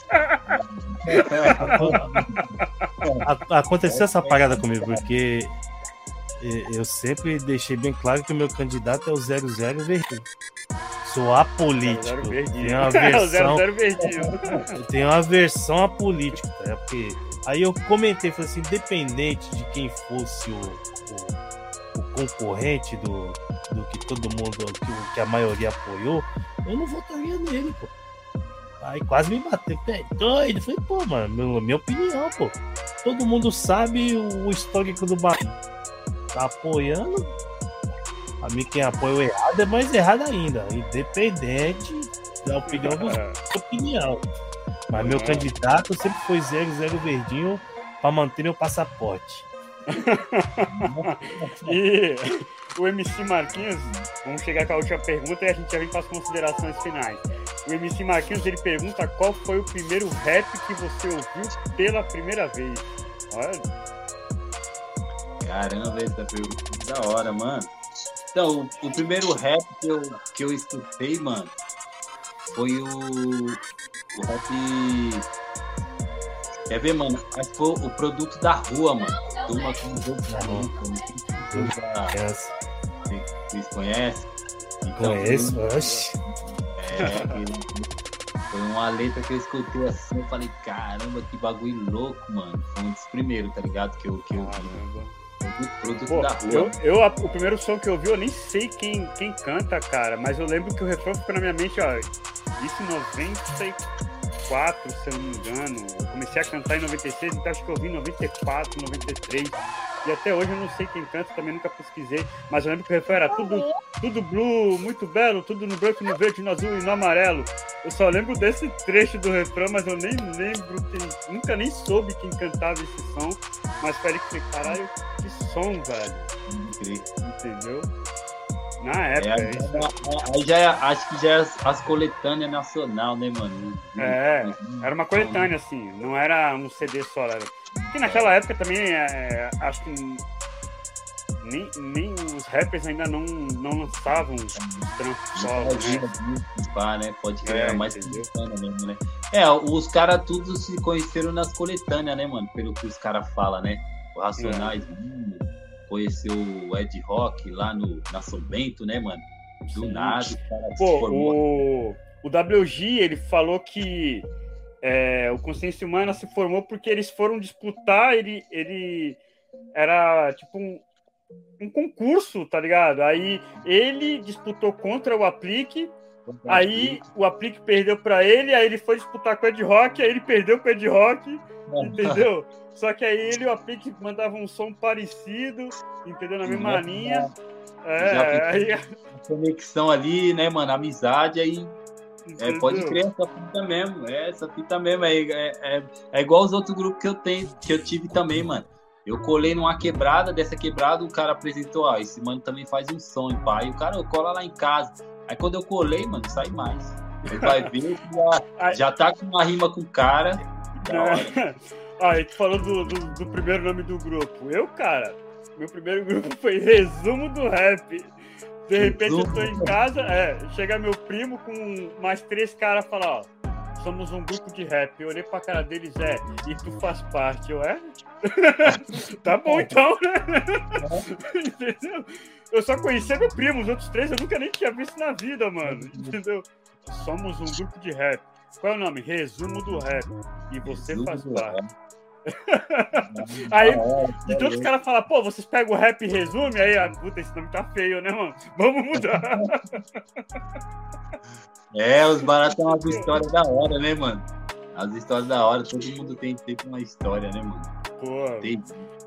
Aconteceu essa parada comigo, porque eu sempre deixei bem claro que o meu candidato é o zero zero verdinho. Sou apolítico. Tem uma versão, tem uma versão apolítica, tá? Porque aí eu comentei, falei assim, independente de quem fosse o, o, o concorrente do, do que todo mundo, que, que a maioria apoiou, eu não votaria nele, pô. Aí quase me bateu, é doido. Falei, pô, mano, minha opinião, pô. Todo mundo sabe o histórico do Bahia. Tá apoiando. A mim quem apoia o errado é mais errado ainda. Independente da opinião dos opinião. Mas meu candidato sempre foi zero zero verdinho para manter meu passaporte. E o M C Marquinhos, vamos chegar com a última pergunta e a gente já vem para as considerações finais. O M C Marquinhos, ele pergunta qual foi o primeiro rap que você ouviu pela primeira vez. Olha. Caramba, essa pergunta é da hora, mano. Então, o, o primeiro rap que eu, que eu escutei, mano, foi o, o rap... Quer ver, mano? Acho que foi o Produto da Rua, mano. Turma com o jogo da rua. Vocês conhecem? Então, conheço, oxe. É, foi uma letra que eu escutei assim, eu falei, caramba, que bagulho louco, mano. Foi um dos primeiros, tá ligado? Que eu, que eu vi. Produto Pô, da Rua. Eu, eu, o primeiro som que eu ouvi, eu nem sei quem, quem canta, cara, mas eu lembro que o refrão ficou na minha mente, ó. Isso em noventa e quatro, se eu não me engano. Eu comecei a cantar em noventa e seis, então acho que eu vi em noventa e quatro, noventa e três. E até hoje eu não sei quem canta, também nunca pesquisei. Mas eu lembro que o refrão era tudo, tudo blue, muito belo, tudo no branco, no verde, no azul e no amarelo. Eu só lembro desse trecho do refrão, mas eu nem lembro, quem, nunca nem soube quem cantava esse som. Mas falei que, caralho, que som, velho. Entendeu? Na época, é, isso. Aí já é, acho que já é as, as coletâneas nacional, né, mano? É, era uma coletânea, assim, não era um C D só. Era... Porque naquela época também, é, acho que nem, nem os rappers ainda não, não lançavam os trampos solo, né? né? Pode crer, é, mais coletânea mesmo, né? É, os caras todos se conheceram nas coletâneas, né, mano? Pelo que os caras falam, né? O Racionais, é. hum, conheceu o Ed Rock lá no, na São Bento, né, mano? Do Sim. nada, o cara Pô, se formou. O, o W G, ele falou que é, o Consciência Humana se formou porque eles foram disputar, ele, ele era tipo um, um concurso, tá ligado? Aí ele disputou contra o Aplique, aí o Aplique perdeu pra ele, aí ele foi disputar com o Ed Rock, aí ele perdeu com o Ed Rock, entendeu? Só que aí ele e o Aplique mandavam um som parecido, entendeu? Na mesma linha. É, já aí... a conexão ali, né, mano? Amizade, aí é, pode crer, essa fita mesmo. É, essa fita mesmo. É, é, é, é igual os outros grupos que eu tenho, que eu tive também, mano. Eu colei numa quebrada, dessa quebrada, o cara apresentou, ó, esse mano também faz um som, pai. E o cara, eu cola lá em casa. Aí quando eu colei, mano, sai mais. Aí vai ver, já, já tá com uma rima com o cara. Da hora. Ah, e tu falou do, do, do primeiro nome do grupo. Eu, cara, meu primeiro grupo foi Resumo do Rap. De repente eu tô em casa, é, chega meu primo com mais três caras e fala, ó, somos um grupo de rap. Eu olhei pra cara deles, é, e tu faz parte. Eu, é? Tá bom então, né? Entendeu? Eu só conhecia meu primo, os outros três eu nunca nem tinha visto na vida, mano. Entendeu? Somos um grupo de rap. Qual é o nome? Resumo do Rap. E você Resumo faz parte. Aí, de todos os caras falam, pô, vocês pegam o rap e resume, aí, ah, puta, esse nome tá feio, né, mano? Vamos mudar. É, os baratos têm umas histórias da hora, né, mano? As histórias da hora, todo mundo tem sempre uma história, né, mano? Pô. Tem.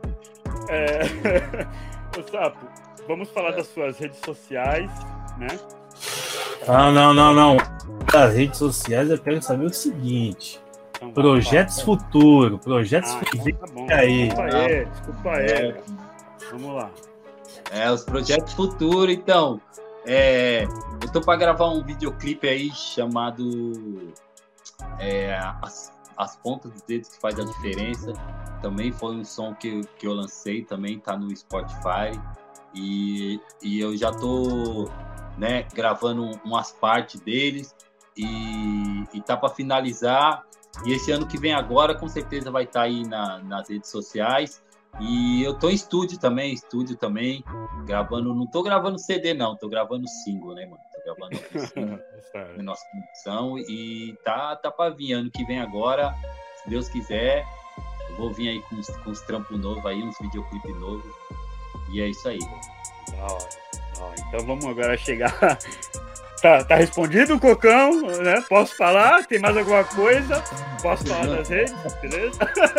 É... Ô, Sapo, vamos falar é. das suas redes sociais, né? Ah, não, não, não. Das redes sociais eu quero saber o seguinte. Então, projetos futuros, projetos ah, futuros. Então tá bom. Aí. Desculpa aí, desculpa aí. É. Vamos lá. É, os projetos futuros, então. É, eu tô pra gravar um videoclipe aí chamado é, as, as Pontas dos Dedos que Faz a Diferença. Também foi um som que, que eu lancei, também tá no Spotify. E, e eu já tô, né, gravando umas partes deles. E, e tá pra finalizar. E esse ano que vem agora, com certeza vai estar aí na, nas redes sociais. E eu tô em estúdio também, estúdio também, gravando, não tô gravando C D não, tô gravando single, né, mano? Tô gravando single, nossa produção, e tá, tá pra vir, ano que vem agora, se Deus quiser, eu vou vir aí com uns, com uns trampos novos aí, uns videoclipes novos, e é isso aí. Da hora, da hora. Então vamos agora chegar... Tá, tá respondido, Cocão, né? Posso falar? Tem mais alguma coisa? Posso falar das redes? Beleza?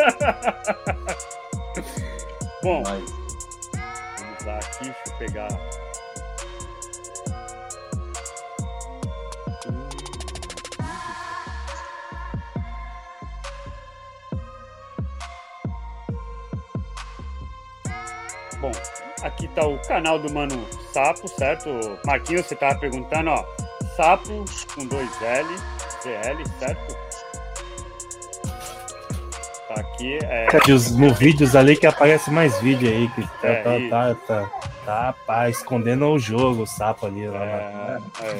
Bom, vamos lá aqui, deixa eu pegar. Bom, aqui tá o canal do Mano Sapo, certo? Marquinhos, você tava perguntando, ó. Sapo com dois L, Z L, certo? Tá aqui. É... No vídeos ali que aparece mais vídeo aí, que tá, é, tá, tá, tá, tá, tá escondendo o jogo, o sapo ali. Lá, é,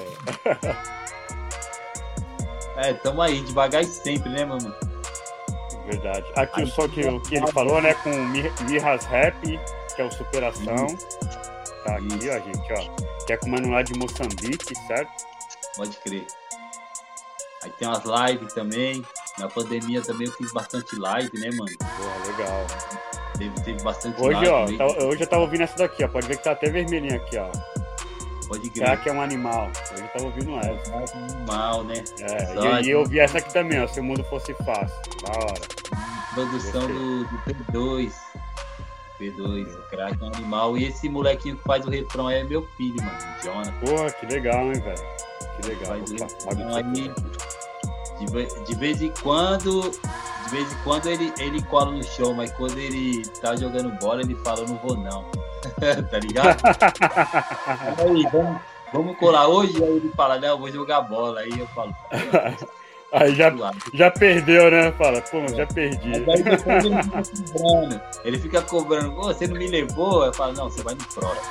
é. é, tamo aí, devagar e sempre, né, mano? Verdade. Aqui o som que, que ele falou, né, com Mirras Rap, que é o Superação. Tá aqui, ó, gente, ó. Que é com o mano lá de Moçambique, certo? Pode crer. Aí tem umas lives também. Na pandemia também eu fiz bastante live, né, mano? Porra, legal. Teve, teve bastante hoje, live. Ó, tá, hoje eu tava ouvindo essa daqui, ó. Pode ver que tá até vermelhinha aqui, ó. Pode crer. Será que é um animal? Eu já tava ouvindo essa. É um animal, né? É, Só, e, e eu vi essa aqui também, ó. Se o mundo fosse fácil. Da hora. Produção do, do P dois. P dois, o craque é um animal. E esse molequinho que faz o refrão aí é meu filho, mano. Jonathan. Porra, que legal, hein, velho? Que legal. Faz o Opa, refrão pode aí. De, ve- de vez em quando. De vez em quando ele, ele cola no show, mas quando ele tá jogando bola, ele fala, eu não vou não. Tá ligado? Aí, vamos, vamos colar hoje? Aí ele fala, não, eu vou jogar bola. Aí eu falo, Aí já, já perdeu, né? Fala, pô, já perdi. Mas aí depois ele fica cobrando. Ele fica cobrando, pô, você não me levou? Eu falo, não, você vai no próximo.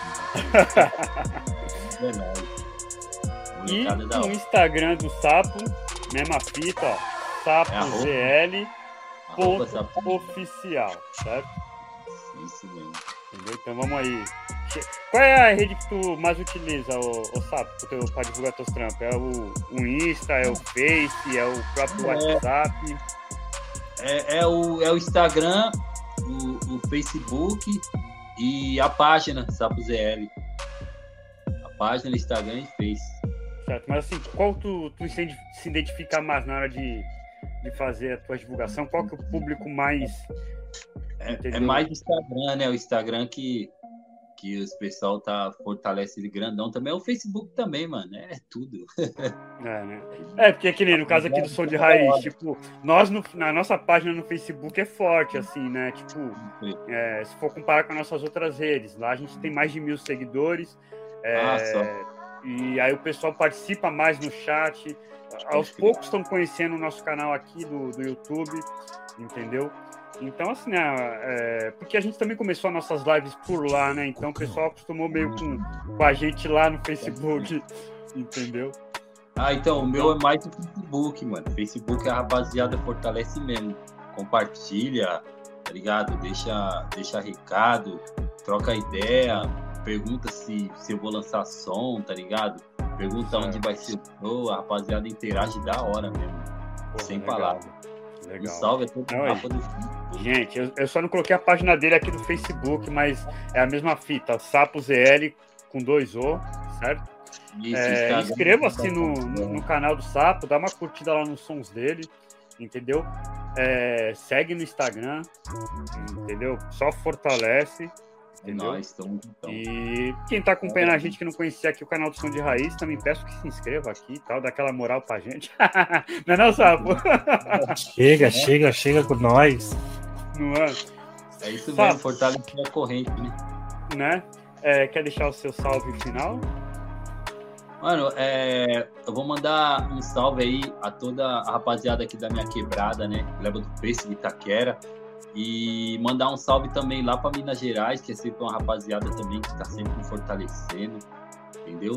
É verdade. E Molecada da no hora. Instagram do Sapo, mesma fita, ó. Sapo É arroba. Z L Arroba ponto Sapo. oficial, certo? Isso mesmo. Entendeu? Então vamos aí. Che- Qual é a rede que tu mais utiliza, o, o Sapo, pro teu- pra divulgar teus trampos? É o, o Insta, é o Face, é o próprio É. WhatsApp? É, é, o, é o Instagram, o, o Facebook e a página Sapo Z L. A página no Instagram e Face. Certo, mas assim, qual tu, tu se ide- se identifica mais na hora de, de fazer a tua divulgação? Qual que é o público mais... É, Entendeu? é mais o Instagram, né? O Instagram que, que os pessoal tá fortalecendo grandão também. É o Facebook também, mano. É tudo. É, né? É, porque aqui nem no caso aqui do Som de Raiz, tipo, nós no- na nossa página no Facebook é forte, assim, né? Tipo, é, se for comparar com as nossas outras redes, lá a gente tem mais de mil seguidores. é, Ah, só. E aí o pessoal participa mais no chat. Aos poucos estão conhecendo o nosso canal aqui do, do YouTube, entendeu? Então, assim, né, é, porque a gente também começou as nossas lives por lá, né? Então o pessoal acostumou meio com, com a gente lá no Facebook, entendeu? Ah, então, o meu é mais o Facebook, mano. Facebook a rapaziada fortalece mesmo. Compartilha, tá ligado? Deixa, deixa recado, troca ideia, pergunta se, se eu vou lançar som, tá ligado? Pergunta Certo. onde vai ser o show, a rapaziada interage da hora mesmo. Porra, Sem legal, palavras. Um Legal. salve a todo Não, o é mapa do Facebook. Gente, eu, eu só não coloquei a página dele aqui do Facebook, mas é a mesma fita, Sapo Z L com dois O, certo? Isso, É, Instagram, Inscreva-se no, no, no canal do Sapo, dá uma curtida lá nos sons dele, entendeu? É, segue no Instagram, entendeu? Só fortalece, É entendeu? nóis, tamo juntão. E quem tá acompanhando a gente que não conhecia aqui o canal do Som de Raiz, também peço que se inscreva aqui e tal, dá aquela moral pra gente. Não é não, Sapo? Chega, chega, chega com nós. Não é? É isso Sapo. mesmo, fortalecer a corrente, né? Né? É, quer deixar o seu salve final? Mano, é, eu vou mandar um salve aí a toda a rapaziada aqui da minha quebrada, né? Leva do Preço de Itaquera. E mandar um salve também lá para Minas Gerais, que é sempre uma rapaziada também que tá sempre me fortalecendo, entendeu?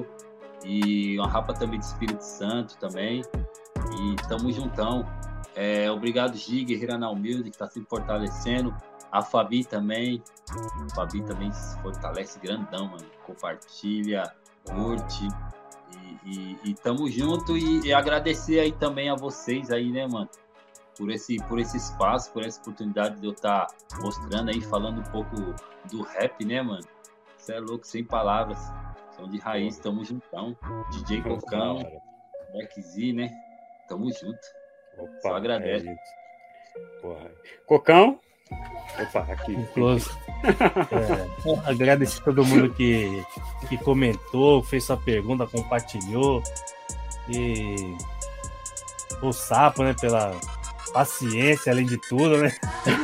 E uma rapa também de Espírito Santo também. E tamo juntão. É, obrigado, Gi, Guerreira na Humilde, que tá sempre fortalecendo. A Fabi também. A Fabi também se fortalece grandão, mano. Compartilha, curte. E, e, e tamo junto. E, e agradecer aí também a vocês aí, né, mano? Por esse, por esse espaço, por essa oportunidade de eu estar mostrando aí, falando um pouco do rap, né, mano? Você é louco, sem palavras. Som de Raiz, tamo juntão. D J Cocão, Black Z, né? Tamo junto. Opa, Só agradece. é isso. Porra. Cocão? Opa, aqui. Close. É, agradecer a todo mundo que, que comentou, fez sua pergunta, compartilhou. E o Sapo, né, pela paciência, além de tudo, né?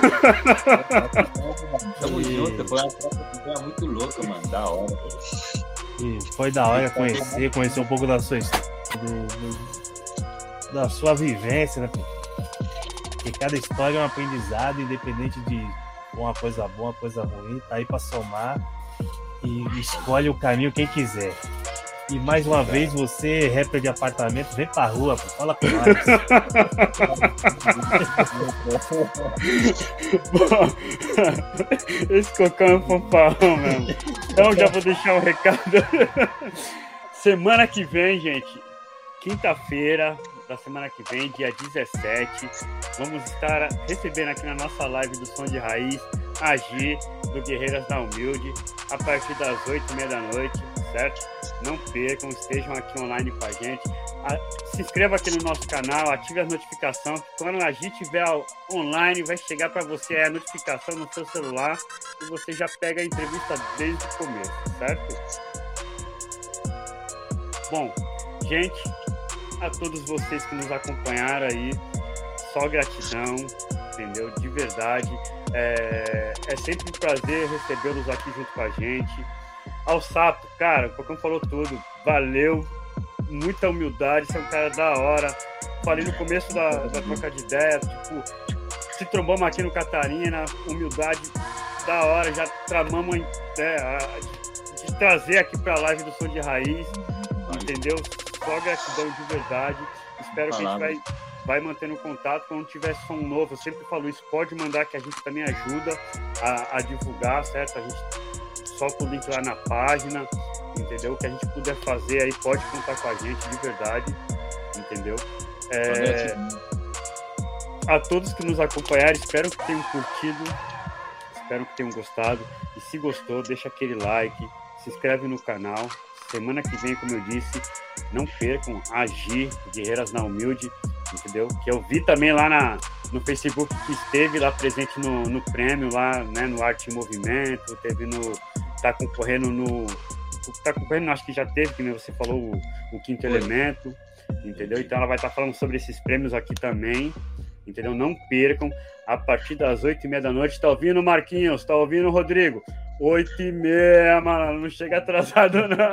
Tamo E- junto, foi uma troca de ideia muito louca, mano. Da hora. E foi da hora conhecer, conhecer um pouco da sua história, do- do- da sua vivência, né? pô? Porque cada história é um aprendizado, independente de uma coisa boa, uma coisa ruim, tá aí pra somar e escolhe o caminho quem quiser. E mais uma vez, você, rapper de apartamento, vem pra rua, pô, fala com nós. Bom, esse Cocão é um fanfarrão mesmo. Então já vou deixar um recado. Semana que vem, gente, quinta-feira da semana que vem, dia dezessete, vamos estar recebendo aqui na nossa live do Som de Raiz a Gi, do Guerreiras da Humilde, a partir das oito e meia da noite, certo? Não percam, estejam aqui online com a gente. Se inscreva aqui no nosso canal, ative as notificações. Quando a gente estiver online, vai chegar para você a notificação no seu celular e você já pega a entrevista desde o começo, certo? Bom, gente, a todos vocês que nos acompanharam aí, só gratidão, entendeu? De verdade. É, é sempre um prazer recebê-los aqui junto com a gente. Ao Sapo, cara, o Cocão falou tudo. Valeu, muita humildade, você é um cara da hora. Falei no começo da, da troca de ideia, tipo, se trombamos aqui no Catarina, humildade da hora, já tramamos né, a, de trazer aqui pra live do Som de Raiz, entendeu? Só gratidão de verdade. Espero que a gente vai, vai mantendo contato. Quando tiver som novo, eu sempre falo isso, pode mandar que a gente também ajuda a, a divulgar, certo? A gente solta o link lá na página, entendeu? O que a gente puder fazer aí, pode contar com a gente, de verdade, entendeu? É, a todos que nos acompanharam, espero que tenham curtido, espero que tenham gostado, e se gostou, deixa aquele like, se inscreve no canal. Semana que vem, como eu disse, não percam Agir, Guerreiras na Humilde, entendeu? Que eu vi também lá na, no Facebook que esteve lá presente no, no prêmio, lá, né, no Arte em Movimento, teve no... tá concorrendo no... tá concorrendo, acho que já teve, que você falou, o, o Quinto Elemento, entendeu? Então ela vai estar falando sobre esses prêmios aqui também, entendeu? Não percam, a partir das oito e meia da noite. Tá ouvindo, Marquinhos? Tá ouvindo, Rodrigo? Oito e meia, mano, não chega atrasado, não.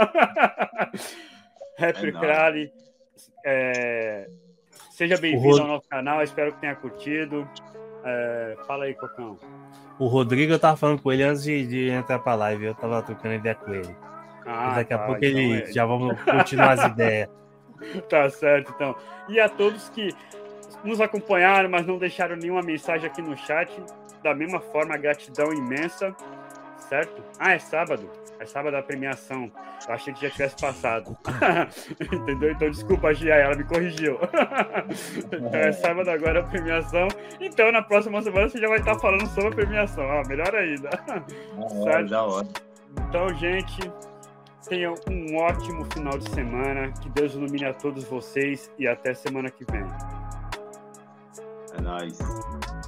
Rapper é Crowley, é... seja bem-vindo Rod... ao nosso canal, espero que tenha curtido. É... Fala aí, Cocão. O Rodrigo, eu tava falando com ele antes de, de entrar pra live, eu tava trocando ideia com ele. Ah, daqui tá, a pouco então ele é... já vamos continuar as ideias. Tá certo, então. E a todos que nos acompanharam, mas não deixaram nenhuma mensagem aqui no chat, da mesma forma, gratidão imensa, certo? Ah, é sábado. É sábado a premiação. Eu achei que já tivesse passado. Entendeu? Então, desculpa, Gia, ela me corrigiu. Então, é sábado agora a premiação. Então, na próxima semana você já vai estar falando sobre a premiação. Ah, melhor ainda. Certo? Da hora. Então, gente, tenham um ótimo final de semana. Que Deus ilumine a todos vocês e até semana que vem. É nóis.